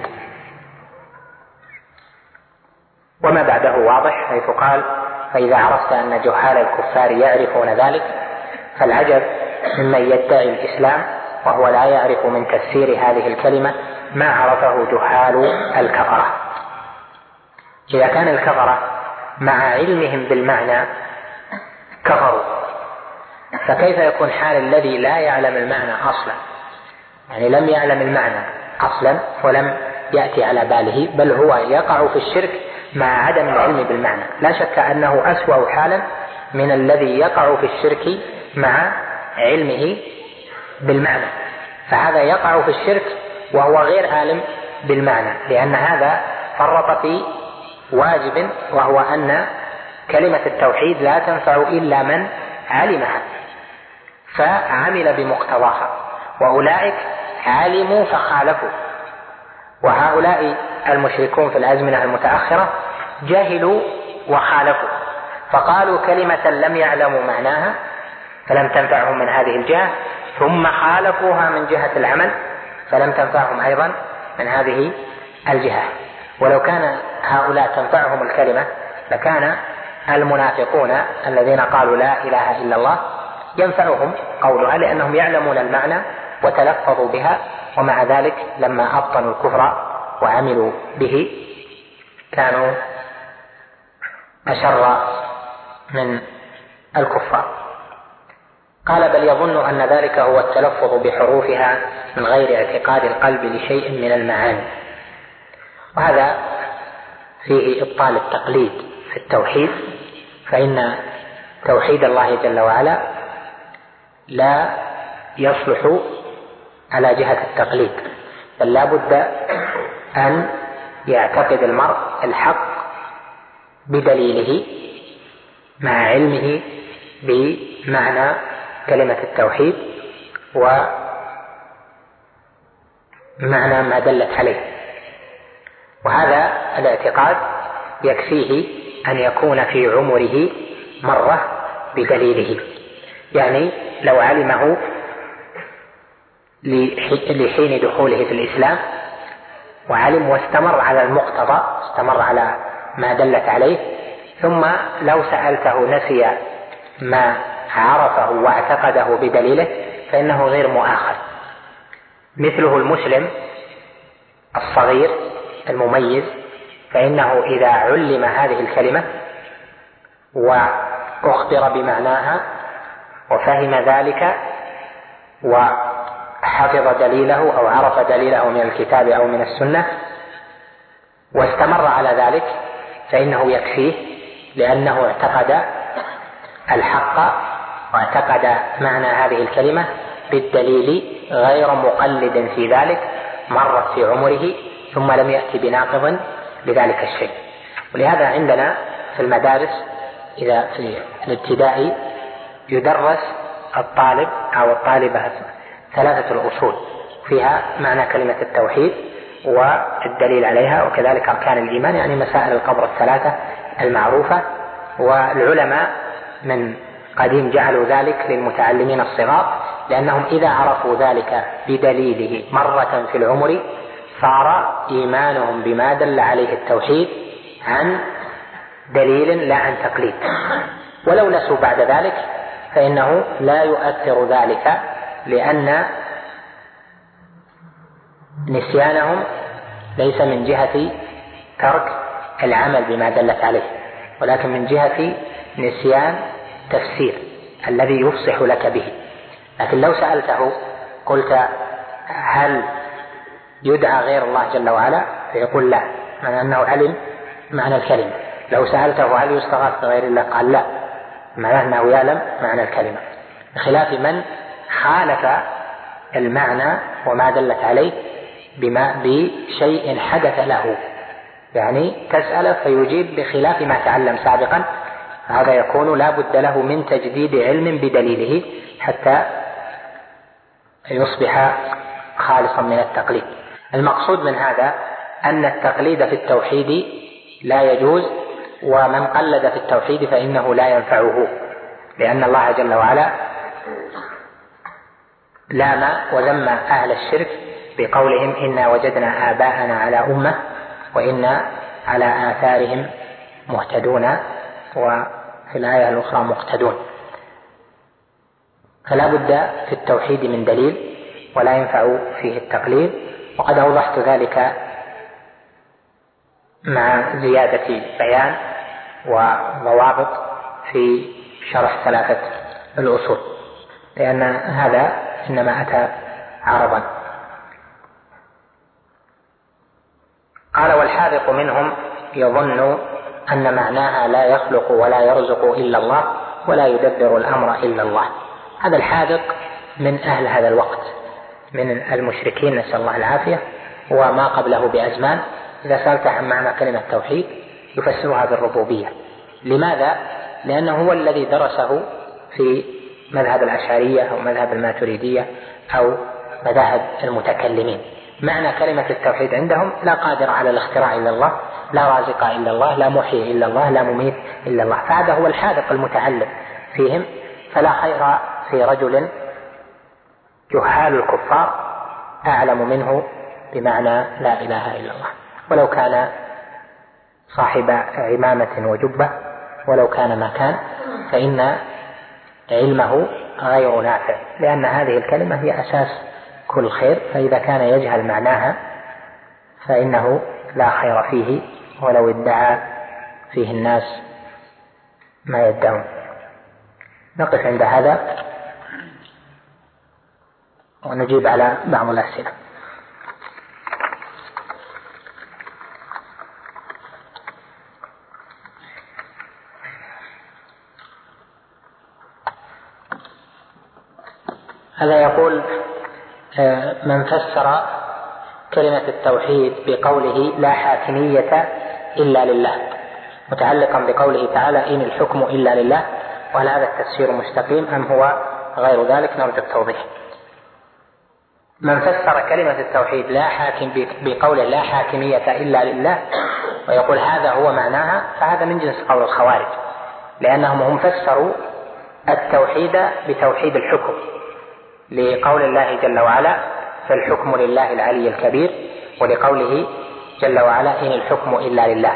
وما بعده واضح، حيث قال: فإذا عرفت أن جهال الكفار يعرفون ذلك فالعجب ممن يدعي الإسلام وهو لا يعرف من تفسير هذه الكلمة ما عرفه جهال الكفرة. إذا كان الكفرة مع علمهم بالمعنى كفروا، فكيف يكون حال الذي لا يعلم المعنى أصلا؟ يعني لم يعلم المعنى أصلا ولم يأتي على باله، بل هو يقع في الشرك مع عدم العلم بالمعنى. لا شك أنه أسوأ حالا من الذي يقع في الشرك مع علمه بالمعنى، فهذا يقع في الشرك وهو غير عالم بالمعنى، لأن هذا فرط في واجب، وهو أن كلمة التوحيد لا تنفع إلا من علمها فعمل بمقتضاها، وأولئك علموا فخالفوا. وهؤلاء المشركون في الأزمنة المتأخرة جهلوا وخالفوا، فقالوا كلمة لم يعلموا معناها فلم تنفعهم من هذه الجهة، ثم خالفوها من جهة العمل فلم تنفعهم أيضا من هذه الجهة. ولو كان هؤلاء تنفعهم الكلمة لكان المنافقون الذين قالوا لا إله إلا الله ينفعهم قولها، لأنهم يعلمون المعنى وتلفظوا بها، ومع ذلك لما أبطنوا الكفر وعملوا به كانوا أشر من الكفار. قال: بل يظن أن ذلك هو التلفظ بحروفها من غير اعتقاد القلب لشيء من المعاني. وهذا فيه إبطال التقليد في التوحيد، فإن توحيد الله جل وعلا لا يصلح على جهة التقليد، بل لا بد أن يعتقد المرء الحق بدليله مع علمه بمعنى كلمة التوحيد ومعنى ما دلت عليه. وهذا الاعتقاد يكفيه أن يكون في عمره مرة بدليله، يعني لو علمه لحين دخوله في الإسلام وعلم واستمر على المقتضى، استمر على ما دلت عليه، ثم لو سألته نسي ما عرفه واعتقده بدليله فإنه غير مؤاخذ. مثله المسلم الصغير المميز، فإنه إذا علم هذه الكلمة وأخبر بمعناها وفهم ذلك وحفظ دليله أو عرف دليله من الكتاب أو من السنة واستمر على ذلك فإنه يكفيه، لأنه اعتقد الحق واعتقد معنى هذه الكلمة بالدليل غير مقلد في ذلك، مرت في عمره ثم لم يأتي بناقض لذلك الشيء. ولهذا عندنا في المدارس إذا في الابتدائي يدرس الطالب أو الطالبة ثلاثة الأصول: فيها معنى كلمة التوحيد والدليل عليها، وكذلك أركان الإيمان يعني مسائل القبر الثلاثة المعروفة. والعلماء من قديم جعلوا ذلك للمتعلمين الصغار، لأنهم إذا عرفوا ذلك بدليله مرة في العمر صار إيمانهم بما دل عليه التوحيد عن دليل لا عن تقليد. ولو نسوا بعد ذلك فإنه لا يؤثر ذلك، لأن نسيانهم ليس من جهة ترك العمل بما دلت عليه، ولكن من جهة نسيان تفسير الذي يفصح لك به. لكن لو سألته قلت هل يدعى غير الله جل وعلا فيقول لا، معنى أنه علم معنى الكلمة. لو سألته هل يستغاث بغير الله قال لا، معنى أنه يعلم معنى الكلمة، بخلاف من خالف المعنى وما دلت عليه بما بشيء حدث له، يعني تسأل فيجيب بخلاف ما تعلم سابقا، هذا يكون لا بد له من تجديد علم بدليله حتى يصبح خالصا من التقليد. المقصود من هذا أن التقليد في التوحيد لا يجوز، ومن قلد في التوحيد فإنه لا ينفعه، لأن الله جل وعلا لام وذم أهل الشرك بقولهم إنا وجدنا آباءنا على أمة وإنا على آثارهم مهتدون، وفي الآية الأخرى مقتدون. فلا بد في التوحيد من دليل ولا ينفع فيه التقليد، وقد أوضحت ذلك مع زيادة بيان وضوابط في شرح ثلاثة الأصول، لأن هذا إنما أتى عرضا. قال والحاذق منهم يظن أن معناها لا يخلق ولا يرزق إلا الله ولا يدبر الأمر إلا الله. هذا الحاذق من أهل هذا الوقت من المشركين نسأل الله العافية وما قبله بأزمان. إذا سألت عن معنى كلمة توحيد يفسرها بالربوبية. لماذا؟ لأنه هو الذي درسه في مذهب الأشعرية أو مذهب الماتريدية أو مذاهب المتكلمين. معنى كلمة التوحيد عندهم لا قادر على الاختراع إلا الله، لا رازق إلا الله، لا محيي إلا الله، لا مميت إلا الله. فهذا هو الحاذق المتعلم فيهم. فلا خير في رجل جهال الكفار أعلم منه بمعنى لا إله إلا الله، ولو كان صاحب عمامة وجبة، ولو كان ما كان، فإن علمه غير نافع، لأن هذه الكلمة هي أساس كل خير. فإذا كان يجهل معناها فإنه لا خير فيه ولو ادعى فيه الناس ما يدعون. نقف عند هذا ونجيب على بعض الأسئلة. هذا يقول من فسر كلمة التوحيد بقوله لا حاكمية إلا لله متعلقا بقوله تعالى إن الحكم إلا لله، وهل هذا التفسير مستقيم أم هو غير ذلك؟ نرجو التوضيح. من فسر كلمة التوحيد لا حاكم بقوله لا حاكمية إلا لله ويقول هذا هو معناها، فهذا من جنس قول الخوارج، لأنهم هم فسروا التوحيد بتوحيد الحكم لقول الله جل وعلا فالحكم لله العلي الكبير، ولقوله جل وعلا إن الحكم إلا لله.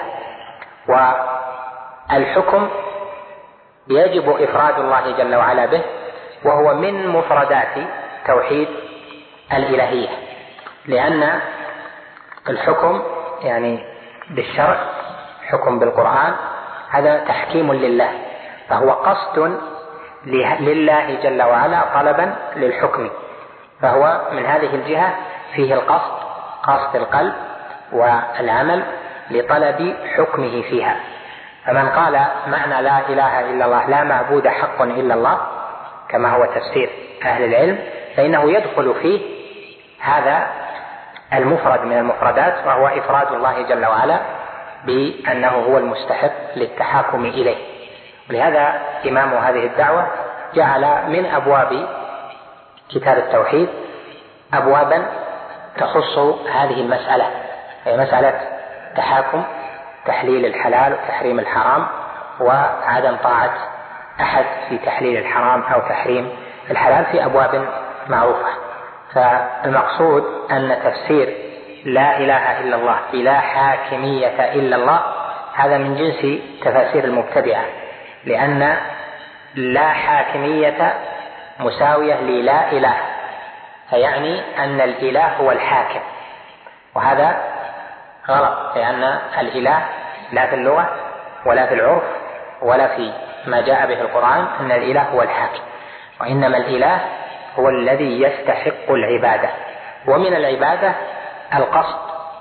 والحكم يجب إفراد الله جل وعلا به، وهو من مفردات توحيد الإلهية، لأن الحكم يعني بالشرع حكم بالقرآن هذا تحكيم لله، فهو قصد لله جل وعلا طلبا للحكم، فهو من هذه الجهة فيه القصد، قصد القلب والعمل لطلب حكمه فيها. فمن قال معنى لا إله إلا الله لا معبود حق إلا الله كما هو تفسير أهل العلم، فإنه يدخل فيه هذا المفرد من المفردات، وهو إفراد الله جل وعلا بأنه هو المستحق للتحاكم إليه. ولهذا إمام هذه الدعوة جعل من أبواب كتاب التوحيد أبوابا تخص هذه المسألة، هي مسألة تحاكم تحليل الحلال وتحريم الحرام وعدم طاعة أحد في تحليل الحرام أو تحريم الحلال في أبواب معروفة. فالمقصود أن تفسير لا إله إلا الله بلا حاكمية إلا الله هذا من جنس تفاسير المبتدعة، لأن لا حاكمية مساوية للا إله، فيعني أن الإله هو الحاكم، وهذا غلط، لأن الإله لا في اللغة ولا في العرف ولا في ما جاء به القرآن أن الإله هو الحاكم، وإنما الإله هو الذي يستحق العبادة. ومن العبادة القصد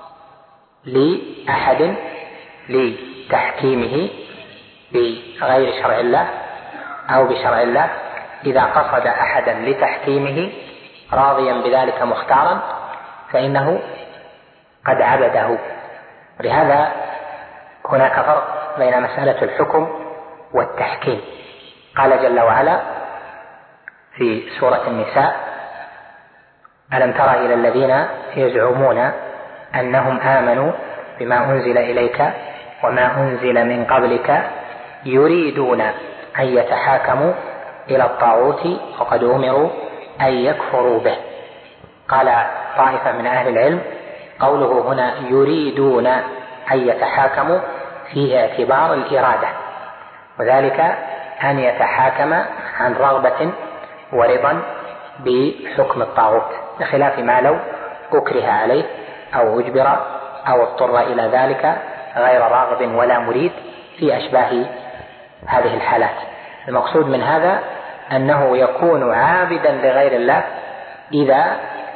لأحد لتحكيمه بغير شرع الله أو بشرع الله، إذا قصد أحدا لتحكيمه راضيا بذلك مختارا فإنه قد عبده. لهذا هناك فرق بين مسألة الحكم والتحكيم. قال جل وعلا في سورة النساء: ألم تر إلى الذين يزعمون أنهم آمنوا بما أنزل إليك وما أنزل من قبلك يريدون أن يتحاكموا إلى الطاغوت وقد أمروا أن يكفروا به. قال طائفة من أهل العلم: قوله هنا يريدون أن يتحاكموا فيه اعتبار الإرادة، وذلك أن يتحاكم عن رغبة ورضا بحكم الطاغوت، بخلاف ما لو أكره عليه أو أجبر أو اضطر إلى ذلك غير راغب ولا مريد في أشباه هذه الحالات. المقصود من هذا أنه يكون عابدا لغير الله إذا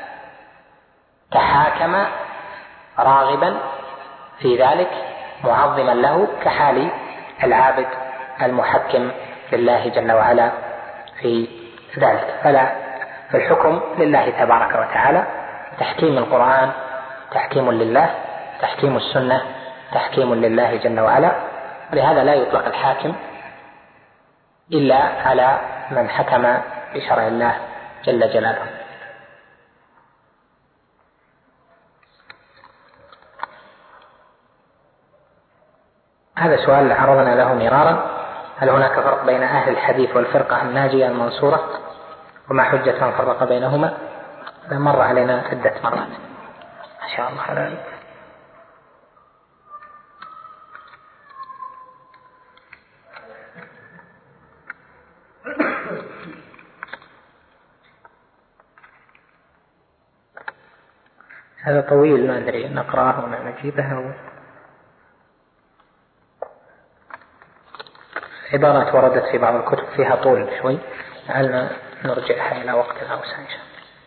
تحاكم راغبا في ذلك معظما له، كحال العابد المحكم لله جل وعلا في ذلك. فلا فالحكم لله تبارك وتعالى، تحكيم القرآن تحكيم لله، تحكيم السنة تحكيم لله جل وعلا، ولهذا لا يطلق الحاكم إلا على من حكم بشرع الله جل جلاله. هذا سؤال عرضنا له مرارا: هل هناك فرق بين أهل الحديث والفرقة الناجية المنصورة؟ وما حجة من فرق بينهما؟ مر علينا عدة مرات ما شاء الله. حلال. هذا طويل ما أدري نقرأه ولا نجيبه. عبارات وردت في بعض الكتب فيها طول شوي، لعلنا نرجعها إلى وقت أوسع إن شاء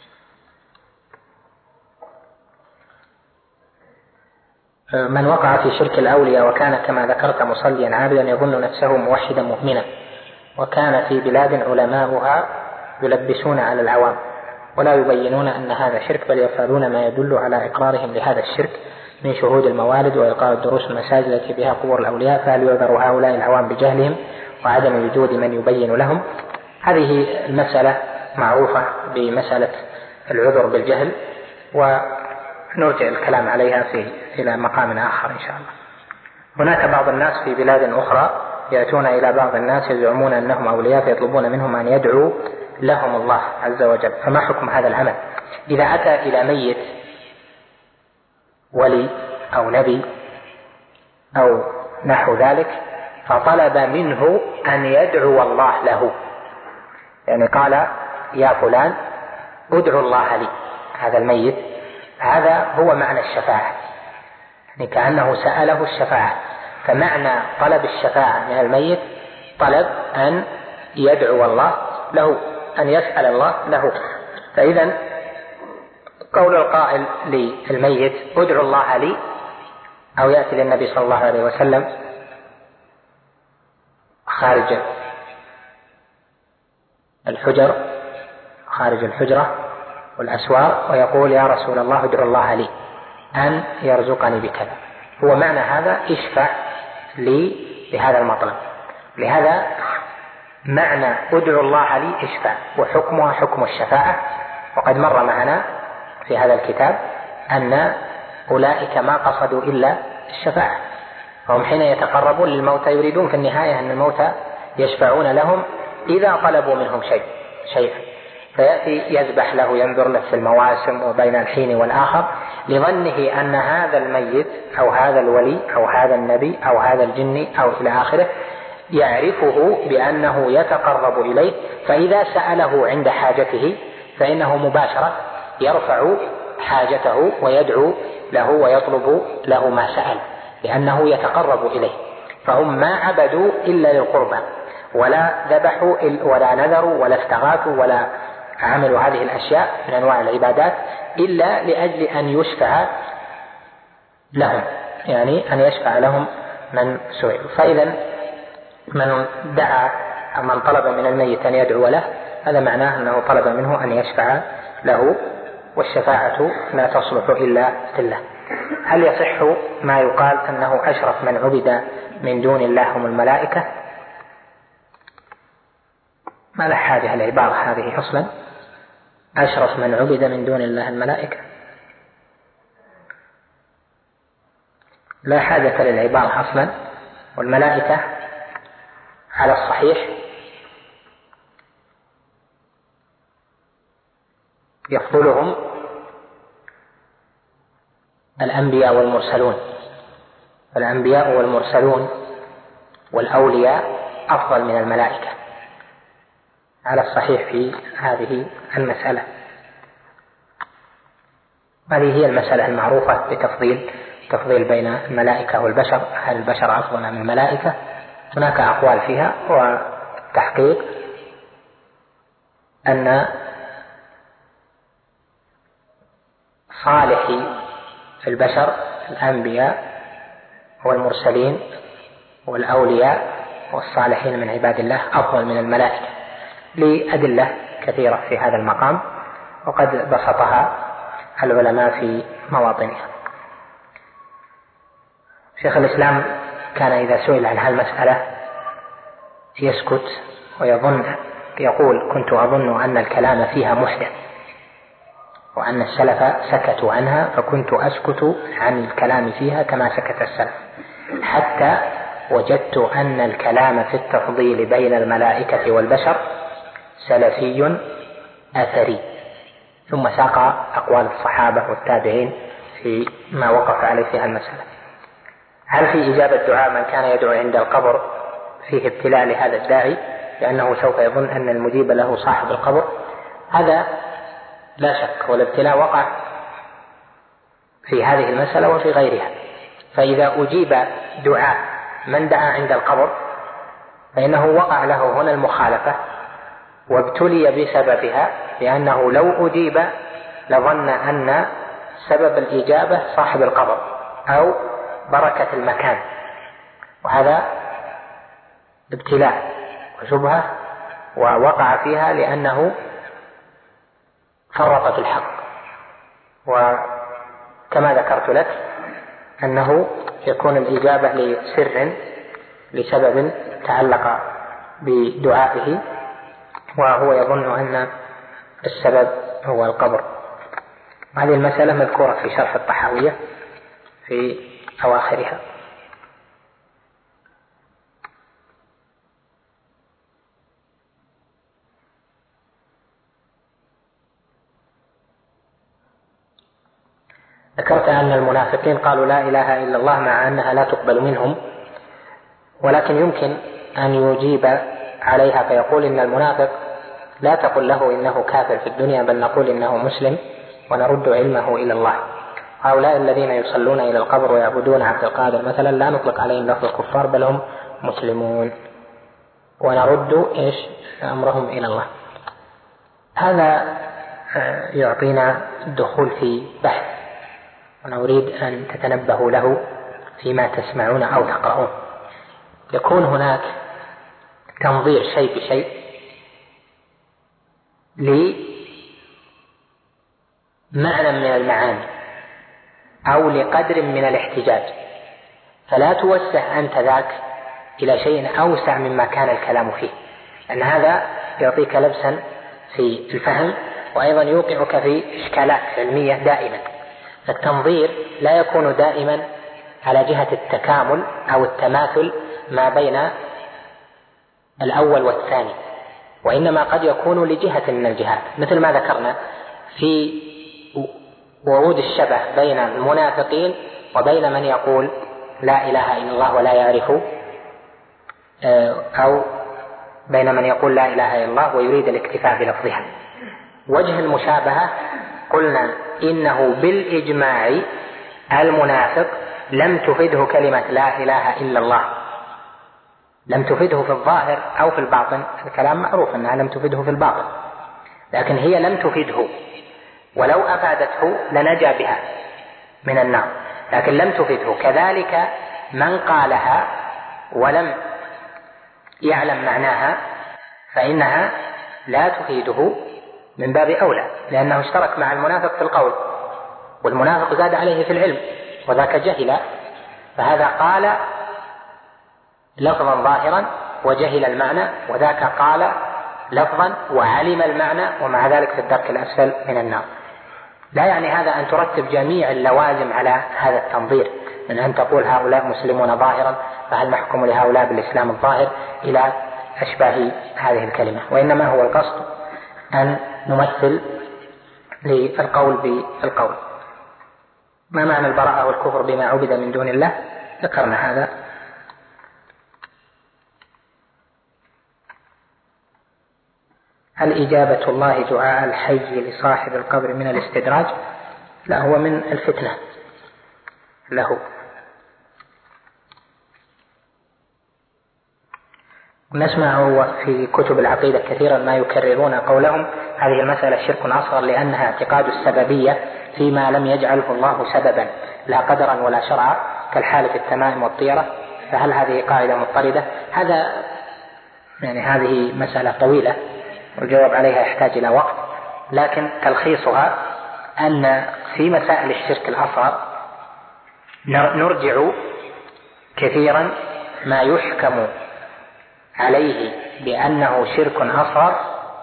الله. من وقع في شرك الأولياء وكان كما ذكرت مصليا عابدا يظن نفسه موحدا مؤمنا، وكان في بلاد علماؤها يلبسون على العوام ولا يبينون أن هذا شرك، بل يفعلون ما يدل على إقرارهم لهذا الشرك من شهود الموالد وإلقاء الدروس المساجد التي بها قبور الأولياء، فهل يعذر هؤلاء العوام بجهلهم وعدم وجود من يبين لهم؟ هذه المسألة معروفة بمسألة العذر بالجهل، ونرجع الكلام عليها في إلى مقام آخر إن شاء الله. هناك بعض الناس في بلاد أخرى يأتون إلى بعض الناس يزعمون أنهم أولياء فيطلبون منهم أن يدعوا لهم الله عز وجل، فما حكم هذا العمل؟ إذا أتى إلى ميت ولي أو نبي أو نحو ذلك فطلب منه أن يدعو الله له، يعني قال: يا فلان ادعو الله لي، هذا الميت، هذا هو معنى الشفاعة، يعني كأنه سأله الشفاعة. فمعنى طلب الشفاعة من الميت طلب أن يدعو الله له، أن يسأل الله له. فإذا قول القائل للميت ادعو الله لي، أو يأتي للنبي صلى الله عليه وسلم خارج الحجر خارج الحجرة والأسوار ويقول: يا رسول الله ادعو الله لي أن يرزقني بكذا، هو معنى هذا اشفع لي بهذا المطلب. لهذا معنى ادعو الله لي اشفع، وحكمها حكم الشفاعة، وقد مر معنا في هذا الكتاب أن أولئك ما قصدوا إلا الشفاعة، فهم حين يتقربون للموتى يريدون في النهاية أن الموتى يشفعون لهم إذا طلبوا منهم شيء شيئا، فيأتي يذبح له ينظر له في المواسم وبين الحين والآخر لظنه أن هذا الميت أو هذا الولي أو هذا النبي أو هذا الجني أو إلى آخره يعرفه بأنه يتقرب إليه، فإذا سأله عند حاجته فإنه مباشرة يرفع حاجته ويدعو له ويطلب له ما سأل لأنه يتقرب إليه. فهم ما عبدوا إلا للقربى، ولا ذبحوا ولا نذروا ولا استغاثوا ولا عملوا هذه الأشياء من أنواع العبادات إلا لأجل أن يشفع لهم، يعني أن يشفع لهم من سئل. فإذا من دعا أو من طلب من الميت أن يدعو له هذا معناه أنه طلب منه أن يشفع له، والشفاعة لا تصلح إلا لله. هل يصح ما يقال أنه أشرف من عبد من دون الله هم الملائكة؟ ما لا حاجة للعبارة هذه أصلا، أشرف من عبد من دون الله الملائكة، لا حاجة للعبارة أصلا. والملائكة على الصحيح يفضلهم الأنبياء والمرسلون، الأنبياء والمرسلون والأولياء أفضل من الملائكة على الصحيح في هذه المسألة. هذه هي المسألة المعروفة بتفضيل تفضيل بين الملائكة والبشر، هل البشر أفضل من الملائكة؟ هناك أقوال فيها، والتحقيق أن صالح البشر الأنبياء والمرسلين والأولياء والصالحين من عباد الله أفضل من الملائكة لأدلة كثيرة في هذا المقام، وقد بسطها العلماء في مواطنها. شيخ الإسلام كان إذا سئل عن هالمسألة يسكت ويظن، يقول: كنت أظن أن الكلام فيها محدث وأن السلف سكتوا عنها، فكنت أسكت عن الكلام فيها كما سكت السلف، حتى وجدت أن الكلام في التفضيل بين الملائكة والبشر سلفي أثري. ثم ساق أقوال الصحابة والتابعين في ما وقف عليه في المسألة. هل في إجابة دعاء من كان يدعو عند القبر فيه ابتلاء لهذا الداعي لأنه سوف يظن أن المجيب له صاحب القبر؟ هذا لا شك، والابتلاء وقع في هذه المسألة وفي غيرها. فإذا أجيب دعاء من دعا عند القبر فإنه وقع له هنا المخالفة وابتلي بسببها، لأنه لو أجيب لظن أن سبب الإجابة صاحب القبر أو بركة المكان، وهذا ابتلاء وشبهة ووقع فيها لأنه فرط في الحق. وكما ذكرت لك أنه يكون الإجابة لسر لسبب تعلق بدعائه، وهو يظن أن السبب هو القبر. هذه المسألة مذكورة في شرح الطحاوية في أواخرها. ذكرت أن المنافقين قالوا لا إله إلا الله مع أنها لا تقبل منهم، ولكن يمكن أن يجيب عليها فيقول إن المنافق لا تقل له إنه كافر في الدنيا، بل نقول إنه مسلم ونرد علمه إلى الله. هؤلاء الذين يصلون إلى القبر ويعبدون عبد القادر مثلا لا نطلق عليهم لفظ الكفار، بل هم مسلمون ونرد إيش أمرهم إلى الله. هذا يعطينا الدخول في بحث، وأنا أريد أن تتنبهوا له فيما تسمعون أو تقرؤون. يكون هناك تنظير شيء بشيء لمعنى من المعاني أو لقدر من الاحتجاج، فلا توسع أنت ذاك إلى شيء أوسع مما كان الكلام فيه، لأن هذا يعطيك لبسا في الفهم وأيضا يوقعك في إشكالات علمية دائما. التنظير لا يكون دائما على جهة التكامل أو التماثل ما بين الأول والثاني، وإنما قد يكون لجهة من الجهات، مثل ما ذكرنا في ورود الشبه بين المنافقين وبين من يقول لا إله إلا الله ولا يعرف، أو بين من يقول لا إله إلا الله ويريد الاكتفاء بلفظها. وجه المشابهة قلنا إنه بالإجماع المنافق لم تفده كلمة لا إله إلا الله، لم تفده في الظاهر أو في الباطن، الكلام معروف أنها لم تفده في الباطن، لكن هي لم تفده، ولو أفادته لنجا بها من النار، لكن لم تفده. كذلك من قالها ولم يعلم معناها فإنها لا تفيده من باب أولى، لأنه اشترك مع المنافق في القول، والمنافق زاد عليه في العلم وذاك جهل، فهذا قال لفظا ظاهرا وجهل المعنى، وذاك قال لفظا وعلم المعنى ومع ذلك في الدرك الأسفل من النار. لا يعني هذا أن ترتب جميع اللوازم على هذا التنظير، من أن تقول هؤلاء مسلمون ظاهرا فهل نحكم لهؤلاء بالإسلام الظاهر إلى أشباه هذه الكلمة، وإنما هو القصد أن نمثل للقول بالقول. ما معنى البراءة والكفر بما عبد من دون الله؟ ذكرنا هذا. هل إجابة الله دعاء الحي لصاحب القبر من الاستدراج؟ لا، هو من الفتنة له. نسمع في كتب العقيدة كثيرا ما يكررون قولهم هذه المسألة شرك أصغر لأنها اعتقاد السببية فيما لم يجعله الله سببا لا قدرا ولا شرعا كالحالة التمائم والطيرة، فهل هذه قاعدة مضطردة؟ هذا يعني هذه مسألة طويلة والجواب عليها يحتاج إلى وقت، لكن تلخيصها أن في مسائل الشرك الأصغر نرجع كثيرا ما يحكم عليه بأنه شرك أصغر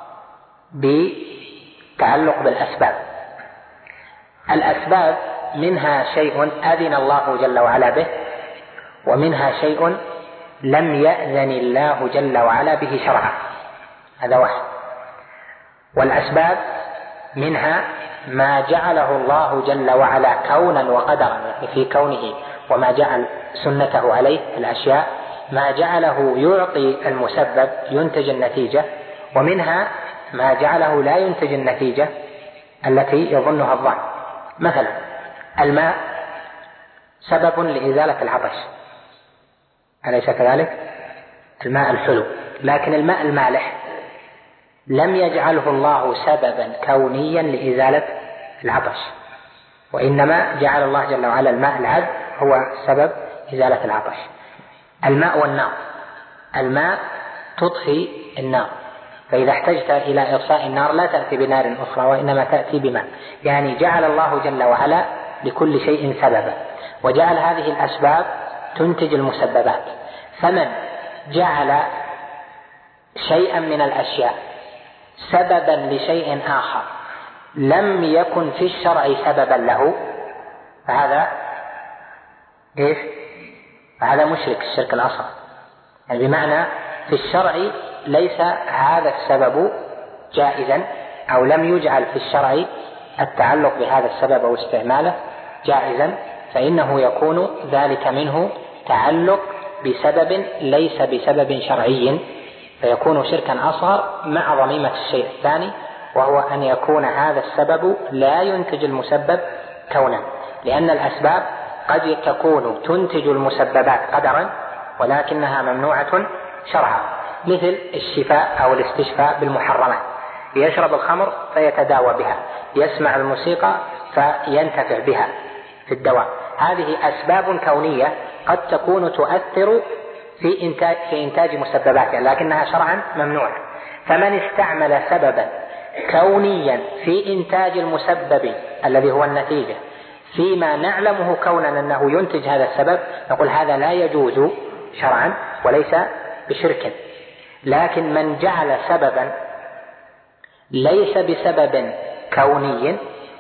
بتعلق بالأسباب. الأسباب منها شيء أذن الله جل وعلا به، ومنها شيء لم يأذن الله جل وعلا به شرعا، هذا واحد. والأسباب منها ما جعله الله جل وعلا كونا وقدرا، يعني في كونه وما جعل سنته عليه الأشياء، ما جعله يعطي المسبب ينتج النتيجة، ومنها ما جعله لا ينتج النتيجة التي يظنها الظن. مثلا الماء سبب لإزالة العطش، أليس كذلك؟ الماء الحلو، لكن الماء المالح لم يجعله الله سببا كونيا لإزالة العطش، وإنما جعل الله جل وعلا الماء العذب هو سبب إزالة العطش. الماء والنار، الماء تطفي النار، فإذا احتجت إلى إطفاء النار لا تأتي بنار أخرى وإنما تأتي بماء، يعني جعل الله جل وعلا لكل شيء سببا، وجعل هذه الأسباب تنتج المسببات. فمن جعل شيئا من الأشياء سببا لشيء آخر لم يكن في الشرع سببا له فهذا إيش؟ فهذا مشرك الشرك الأصغر، يعني بمعنى في الشرع ليس هذا السبب جائزا، أو لم يجعل في الشرع التعلق بهذا السبب أو استعماله جائزا، فإنه يكون ذلك منه تعلق بسبب ليس بسبب شرعي، فيكون شركا أصغر مع ضميمة الشيء الثاني، وهو أن يكون هذا السبب لا ينتج المسبب كونا، لأن الأسباب قد تكون تنتج المسببات قدرا ولكنها ممنوعة شرعا، مثل الشفاء أو الاستشفاء بالمحرمات، يشرب الخمر فيتداوى بها، يسمع الموسيقى فينتفع بها في الدواء. هذه أسباب كونية قد تكون تؤثر في إنتاج, في إنتاج مسبباتها، لكنها شرعا ممنوعة. فمن استعمل سببا كونيا في إنتاج المسبب الذي هو النتيجة فيما نعلمه كونا أنه ينتج هذا السبب، نقول هذا لا يجوز شرعا وليس بشرك. لكن من جعل سببا ليس بسبب كوني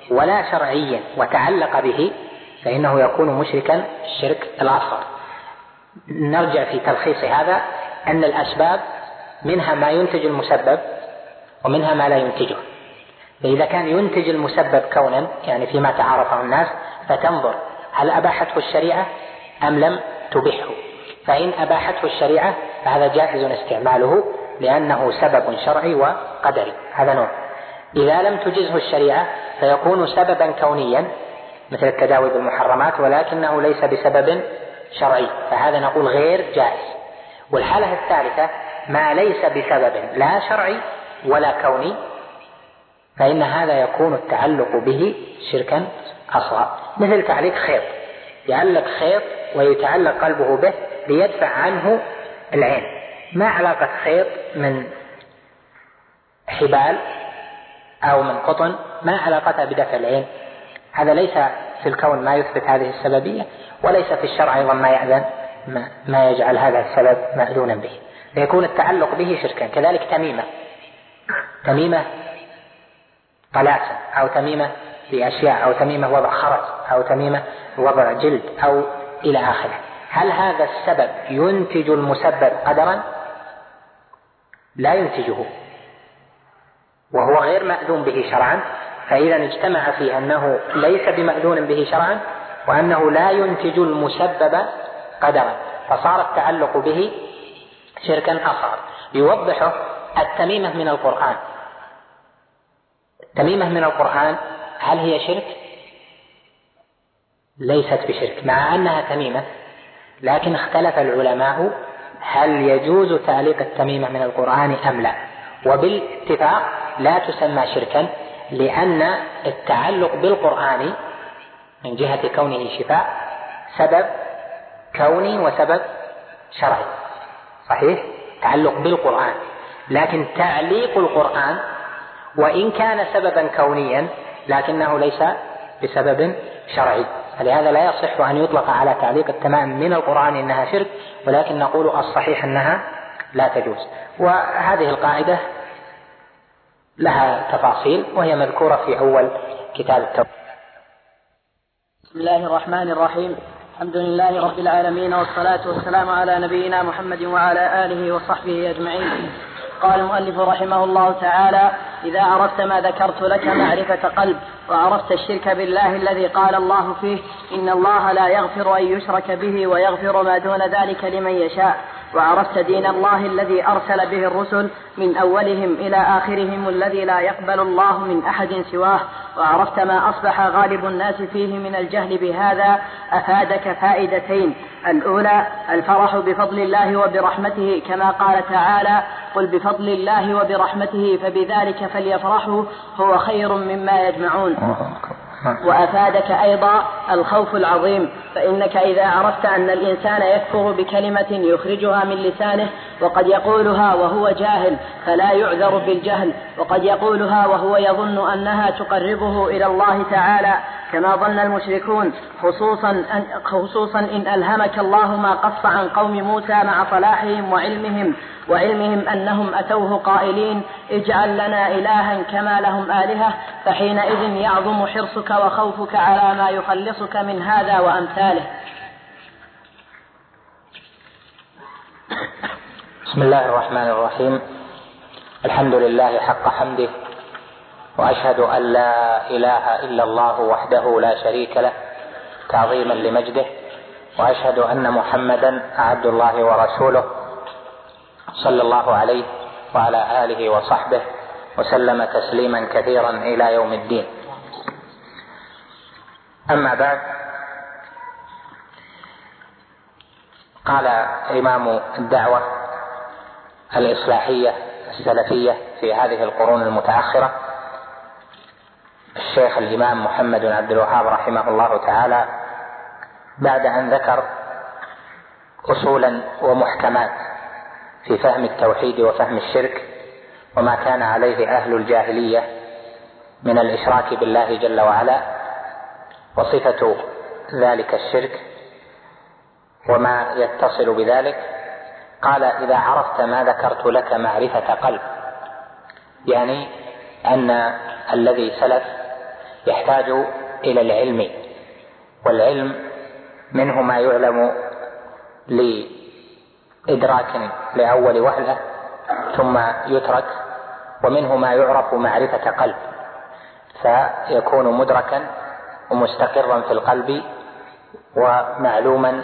ولا شرعي وتعلق به فإنه يكون مشركا الشرك الأصغر. نرجع في تلخيص هذا أن الأسباب منها ما ينتج المسبب ومنها ما لا ينتجه. فإذا كان ينتج المسبب كونا يعني فيما تعارفه الناس فتنظر هل أباحته الشريعة أم لم تبحه، فإن أباحته الشريعة فهذا جائز استعماله لأنه سبب شرعي وقدري، هذا نوع. إذا لم تجزه الشريعة فيكون سببا كونيا مثل التداوي بالمحرمات ولكنه ليس بسبب شرعي، فهذا نقول غير جائز. والحالة الثالثة ما ليس بسبب لا شرعي ولا كوني فإن هذا يكون التعلق به شركا أصغر، مثل تعليق خيط، يعلق خيط ويتعلق قلبه به ليدفع عنه العين. ما علاقة خيط من حبال أو من قطن، ما علاقتها بدفع العين؟ هذا ليس في الكون ما يثبت هذه السببية، وليس في الشرع أيضا ما يأذن ما, ما يجعل هذا السبب مأذونا به، فيكون التعلق به شركا. كذلك تميمة، تميمة طلاسم أو تميمة بأشياء أو تميمة وضع خرز أو تميمة وضع جلد أو إلى آخره، هل هذا السبب ينتج المسبب قدرا؟ لا ينتجه وهو غير مأذون به شرعا، فإذا اجتمع في أنه ليس بمأذون به شرعا وأنه لا ينتج المسبب قدرا، فصار التعلق به شركا أصغر. يوضحه التميمة من القرآن. التميمة من القرآن هل هي شرك؟ ليست بشرك مع أنها تميمة، لكن اختلف العلماء هل يجوز تعليق التميمة من القرآن أم لا، وبالاتفاق لا تسمى شركا، لأن التعلق بالقرآن من جهة كونه شفاء سبب كوني وسبب شرعي، صحيح؟ تعلق بالقرآن، لكن تعليق القرآن وإن كان سببا كونيا لكنه ليس بسبب شرعي، فلهذا لا يصح أن يطلق على تعليق التمائم من القرآن إنها شرك، ولكن نقول الصحيح أنها لا تجوز. وهذه القاعدة لها تفاصيل وهي مذكورة في أول كتاب التوحيد. بسم الله الرحمن الرحيم، الحمد لله رب العالمين، والصلاة والسلام على نبينا محمد وعلى آله وصحبه أجمعين. قال المؤلف رحمه الله تعالى: إذا عرفت ما ذكرت لك معرفة قلب، وعرفت الشرك بالله الذي قال الله فيه إن الله لا يغفر أن يشرك به ويغفر ما دون ذلك لمن يشاء، وعرفت دين الله الذي أرسل به الرسل من أولهم إلى آخرهم الذي لا يقبل الله من أحد سواه، وعرفت ما أصبح غالب الناس فيه من الجهل بهذا، أفادك فائدتين: الأولى الفرح بفضل الله وبرحمته كما قال تعالى: قل بفضل الله وبرحمته فبذلك فليفرحوا هو خير مما يجمعون. وأفادك أيضا الخوف العظيم، فإنك إذا عرفت أن الإنسان يكفر بكلمة يخرجها من لسانه وقد يقولها وهو جاهل فلا يعذر بالجهل، وقد يقولها وهو يظن أنها تقربه إلى الله تعالى كما ظن المشركون، خصوصا أن, خصوصا إن ألهمك الله ما قص عن قوم موسى مع صلاحهم وعلمهم وعلمهم أنهم أتوه قائلين: اجعل لنا إلها كما لهم آلهة، فحينئذ يعظم حرصك وخوفك على ما يخلصك من هذا وأمثاله. بسم الله الرحمن الرحيم، الحمد لله حق حمده، وأشهد أن لا إله إلا الله وحده لا شريك له تعظيما لمجده، وأشهد أن محمدا عبد الله ورسوله صلى الله عليه وعلى آله وصحبه وسلم تسليما كثيرا إلى يوم الدين. أما بعد، قال إمام الدعوة الإصلاحية السلفية في هذه القرون المتأخرة الشيخ الإمام محمد بن عبد الوهاب رحمه الله تعالى، بعد أن ذكر أصولا ومحكمات في فهم التوحيد وفهم الشرك وما كان عليه أهل الجاهلية من الإشراك بالله جل وعلا وصفة ذلك الشرك وما يتصل بذلك، قال: إذا عرفت ما ذكرت لك معرفة قلب، يعني أن الذي سلف يحتاج إلى العلم، والعلم منه ما يعلم لإدراك لأول وهلة ثم يترك، ومنه ما يعرف معرفة قلب فيكون مدركا ومستقرا في القلب ومعلوما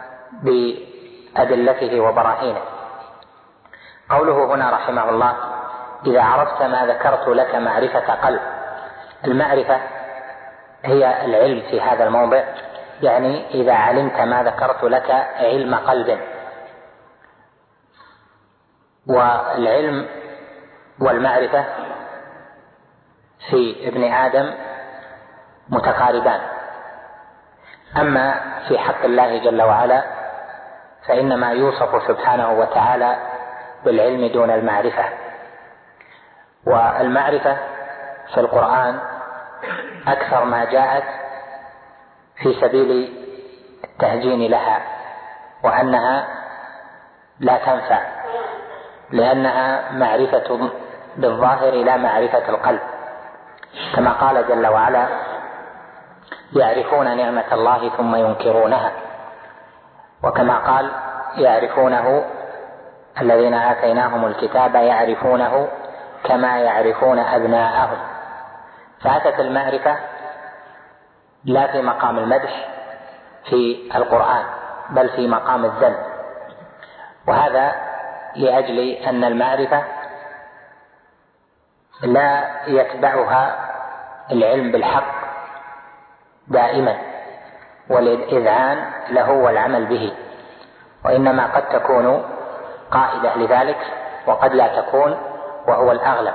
بأدلته وبراهينه. قوله هنا رحمه الله: إذا عرفت ما ذكرت لك معرفة قلب. المعرفة هي العلم في هذا الموضع، يعني إذا علمت ما ذكرت لك علم قلب. والعلم والمعرفة في ابن آدم متقاربان، أما في حق الله جل وعلا فإنما يوصف سبحانه وتعالى بالعلم دون المعرفة. والمعرفة في القرآن أكثر ما جاءت في سبيل التهجين لها، وأنها لا تنفع لأنها معرفة بالظاهر لا معرفة القلب، كما قال جل وعلا: يعرفون نعمة الله ثم ينكرونها. وكما قال: يعرفونه الذين آتيناهم الكتاب يعرفونه كما يعرفون أبناءهم. فأتت المعرفة لا في مقام المدح في القرآن بل في مقام الذم، وهذا لأجل أن المعرفة لا يتبعها العلم بالحق دائما والإذعان له والعمل به، وإنما قد تكون قائدة لذلك وقد لا تكون، وهو الأغلب.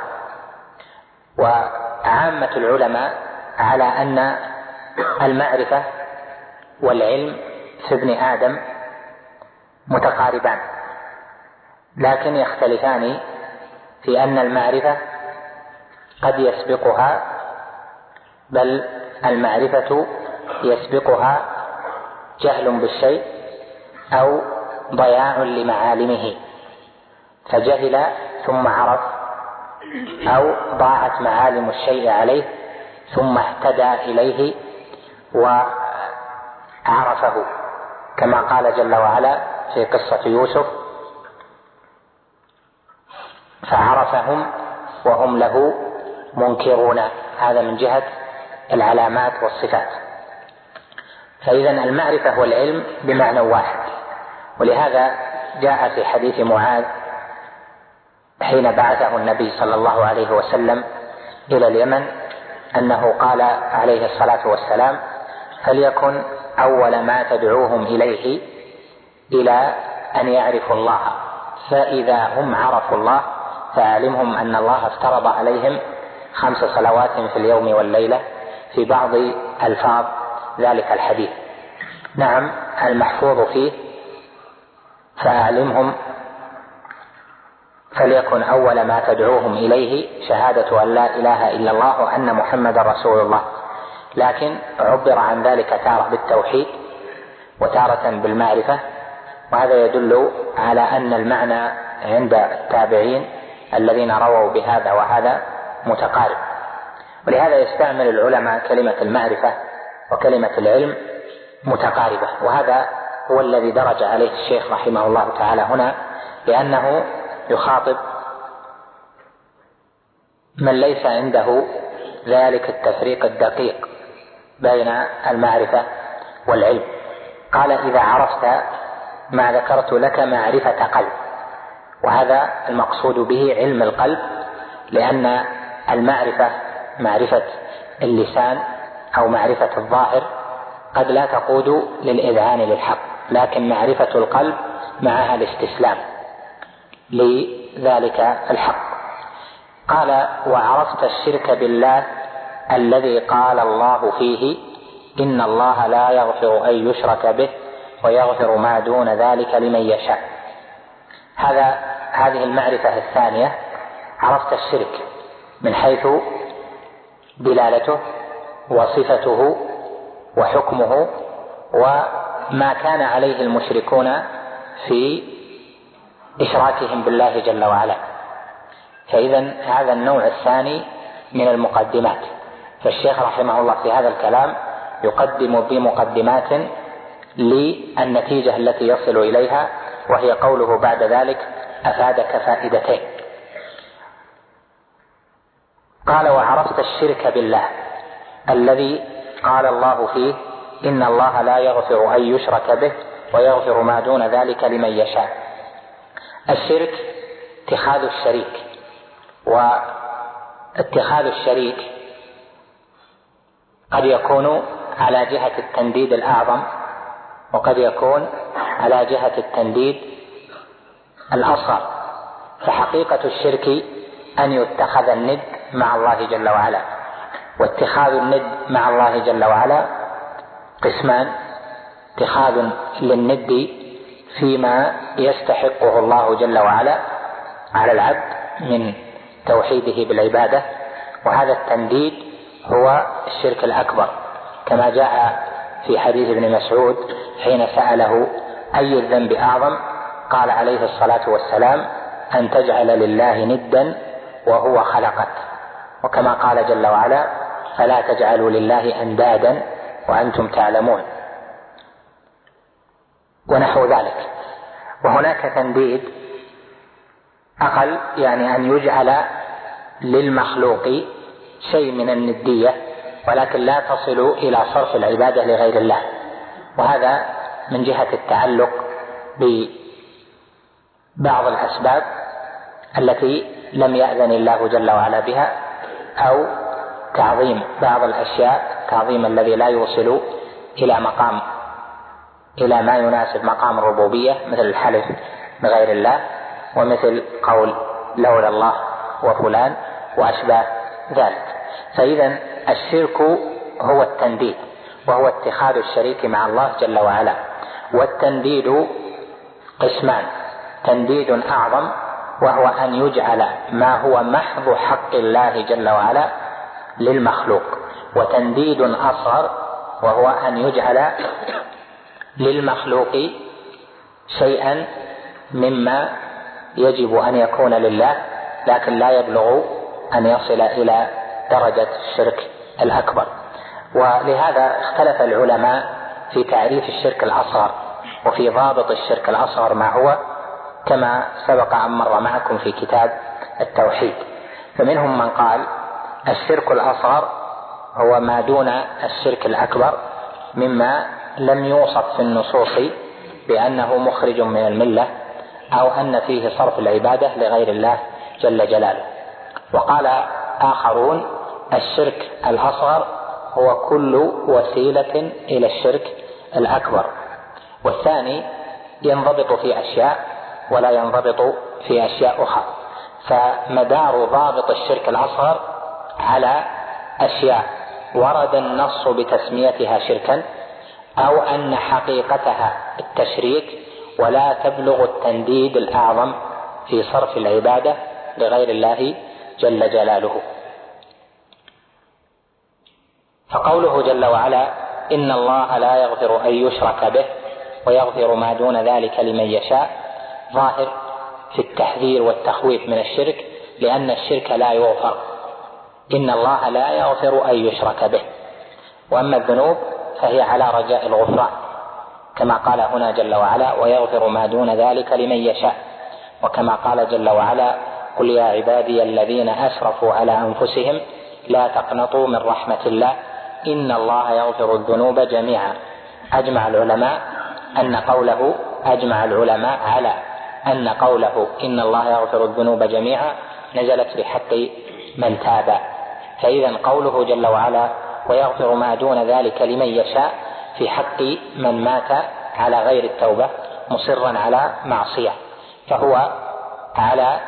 وعامة العلماء على أن المعرفة والعلم في ابن آدم متقاربان، لكن يختلفان في أن المعرفة قد يسبقها، بل المعرفة يسبقها جهل بالشيء أو ضياع لمعالمه، فجهل ثم عرف، أو ضاعت معالم الشيء عليه ثم اهتدى إليه وعرفه، كما قال جل وعلا في قصة يوسف: فعرفهم وهم له منكرون. هذا من جهة العلامات والصفات. فإذا المعرفة والعلم بمعنى واحد، ولهذا جاء في حديث معاذ حين بعثه النبي صلى الله عليه وسلم إلى اليمن أنه قال عليه الصلاة والسلام: فليكن أول ما تدعوهم إليه إلى أن يعرفوا الله، فإذا هم عرفوا الله فعلمهم أن الله افترض عليهم خمس صلوات في اليوم والليلة في بعض ألفاظ ذلك الحديث. نعم، المحفوظ فيه: فأعلمهم فليكن أول ما تدعوهم إليه شهادة أن لا إله إلا الله وأن محمد رسول الله، لكن عبر عن ذلك تارة بالتوحيد وتارة بالمعرفة، وهذا يدل على أن المعنى عند التابعين الذين رووا بهذا وهذا متقارب. ولهذا يستعمل العلماء كلمة المعرفة وكلمة العلم متقاربة، وهذا هو الذي درج عليه الشيخ رحمه الله تعالى هنا، لأنه يخاطب من ليس عنده ذلك التفريق الدقيق بين المعرفة والعلم. قال: إذا عرفت ما ذكرت لك معرفة قلب، وهذا المقصود به علم القلب، لأن المعرفة معرفة اللسان أو معرفة الظاهر قد لا تقود للإذعان للحق، لكن معرفة القلب معها الاستسلام لذلك الحق. قال: وعرفت الشرك بالله الذي قال الله فيه: إن الله لا يغفر أن يشرك به ويغفر ما دون ذلك لمن يشاء. هذا هذه المعرفة الثانية. عرفت الشرك من حيث دلالته وصفته وحكمه وما كان عليه المشركون في إشراكهم بالله جل وعلا. فإذا هذا النوع الثاني من المقدمات. فالشيخ رحمه الله في هذا الكلام يقدم بمقدمات للنتيجة التي يصل إليها، وهي قوله بعد ذلك: أفادك فائدتين. قال: وعرفت الشرك بالله الذي قال الله فيه: إن الله لا يغفر أن يشرك به ويغفر ما دون ذلك لمن يشاء. الشرك اتخاذ الشريك، واتخاذ الشريك قد يكون على جهة التنديد الأعظم، وقد يكون على جهة التنديد الأصغر. فحقيقة الشرك أن يتخذ الند مع الله جل وعلا، واتخاذ الند مع الله جل وعلا قسمان: اتخاذ للند فيما يستحقه الله جل وعلا على العبد من توحيده بالعبادة، وهذا التنديد هو الشرك الأكبر، كما جاء في حديث ابن مسعود حين سأله: أي الذنب أعظم؟ قال عليه الصلاة والسلام: أن تجعل لله ندا وهو خلقك. وكما قال جل وعلا: فلا تجعلوا لله أندادا وأنتم تعلمون، ونحو ذلك. وهناك تنديد أقل، يعني أن يجعل للمخلوق شيء من الندية ولكن لا تصل إلى صرف العبادة لغير الله، وهذا من جهة التعلق ببعض الأسباب التي لم يأذن الله جل وعلا بها، أو تعظيم بعض الأشياء تعظيم الذي لا يوصل إلى مقام إلى ما يناسب مقام الربوبية، مثل الحلف بغير الله، ومثل قول لولا الله وفلان وأشباه ذلك. فإذا الشرك هو التنديد، وهو اتخاذ الشريك مع الله جل وعلا. والتنديد قسمان: تنديد أعظم وهو أن يجعل ما هو محض حق الله جل وعلا للمخلوق، وتنديد أصغر وهو أن يجعل للمخلوق شيئا مما يجب أن يكون لله لكن لا يبلغ أن يصل إلى درجة الشرك الأكبر. ولهذا اختلف العلماء في تعريف الشرك الأصغر وفي ضابط الشرك الأصغر ما هو، كما سبق أن مر معكم في كتاب التوحيد. فمنهم من قال: الشرك الأصغر هو ما دون الشرك الأكبر مما لم يوصف في النصوص بأنه مخرج من الملة، أو أن فيه صرف العبادة لغير الله جل جلاله. وقال آخرون: الشرك الأصغر هو كل وسيلة إلى الشرك الأكبر. والثاني ينضبط في أشياء ولا ينضبط في أشياء أخرى. فمدار ضابط الشرك الأصغر على أشياء ورد النص بتسميتها شركا، أو أن حقيقتها التشريك ولا تبلغ التنديد الأعظم في صرف العبادة لغير الله جل جلاله. فقوله جل وعلا: إن الله لا يغفر أن يشرك به ويغفر ما دون ذلك لمن يشاء، ظاهر في التحذير والتخويف من الشرك، لأن الشرك لا يغفر. إن الله لا يغفر أن يشرك به. وأما الذنوب فهي على رجاء الغفران، كما قال هنا جل وعلا: ويغفر ما دون ذلك لمن يشاء. وكما قال جل وعلا: قل يا عبادي الذين أسرفوا على أنفسهم لا تقنطوا من رحمة الله إن الله يغفر الذنوب جميعا. أجمع العلماء أن قوله أجمع العلماء على أن قوله إن الله يغفر الذنوب جميعا نزلت بحق من تاب. فإذا قوله جل وعلا: ويغفر ما دون ذلك لمن يشاء في حق من مات على غير التوبة مصرا على معصية، فهو على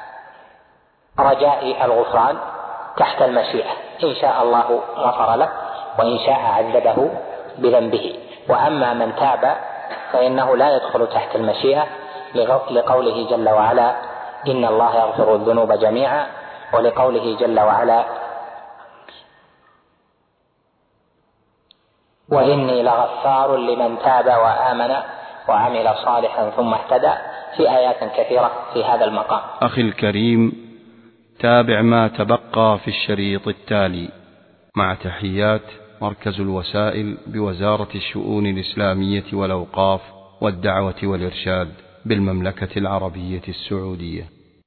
رجاء الغفران تحت المشيئة، إن شاء الله غفر له وإن شاء عذبه بذنبه. وأما من تاب فإنه لا يدخل تحت المشيئة، لقوله جل وعلا: إن الله يغفر الذنوب جميعا، ولقوله جل وعلا: وإني لغفار لمن تاب وآمن وعمل صالحا ثم اهتدى، في آيات كثيرة في هذا المقام. أخي الكريم، تابع ما تبقى في الشريط التالي. مع تحيات مركز الوسائل بوزارة الشؤون الإسلامية والأوقاف والدعوة والإرشاد بالمملكة العربية السعودية.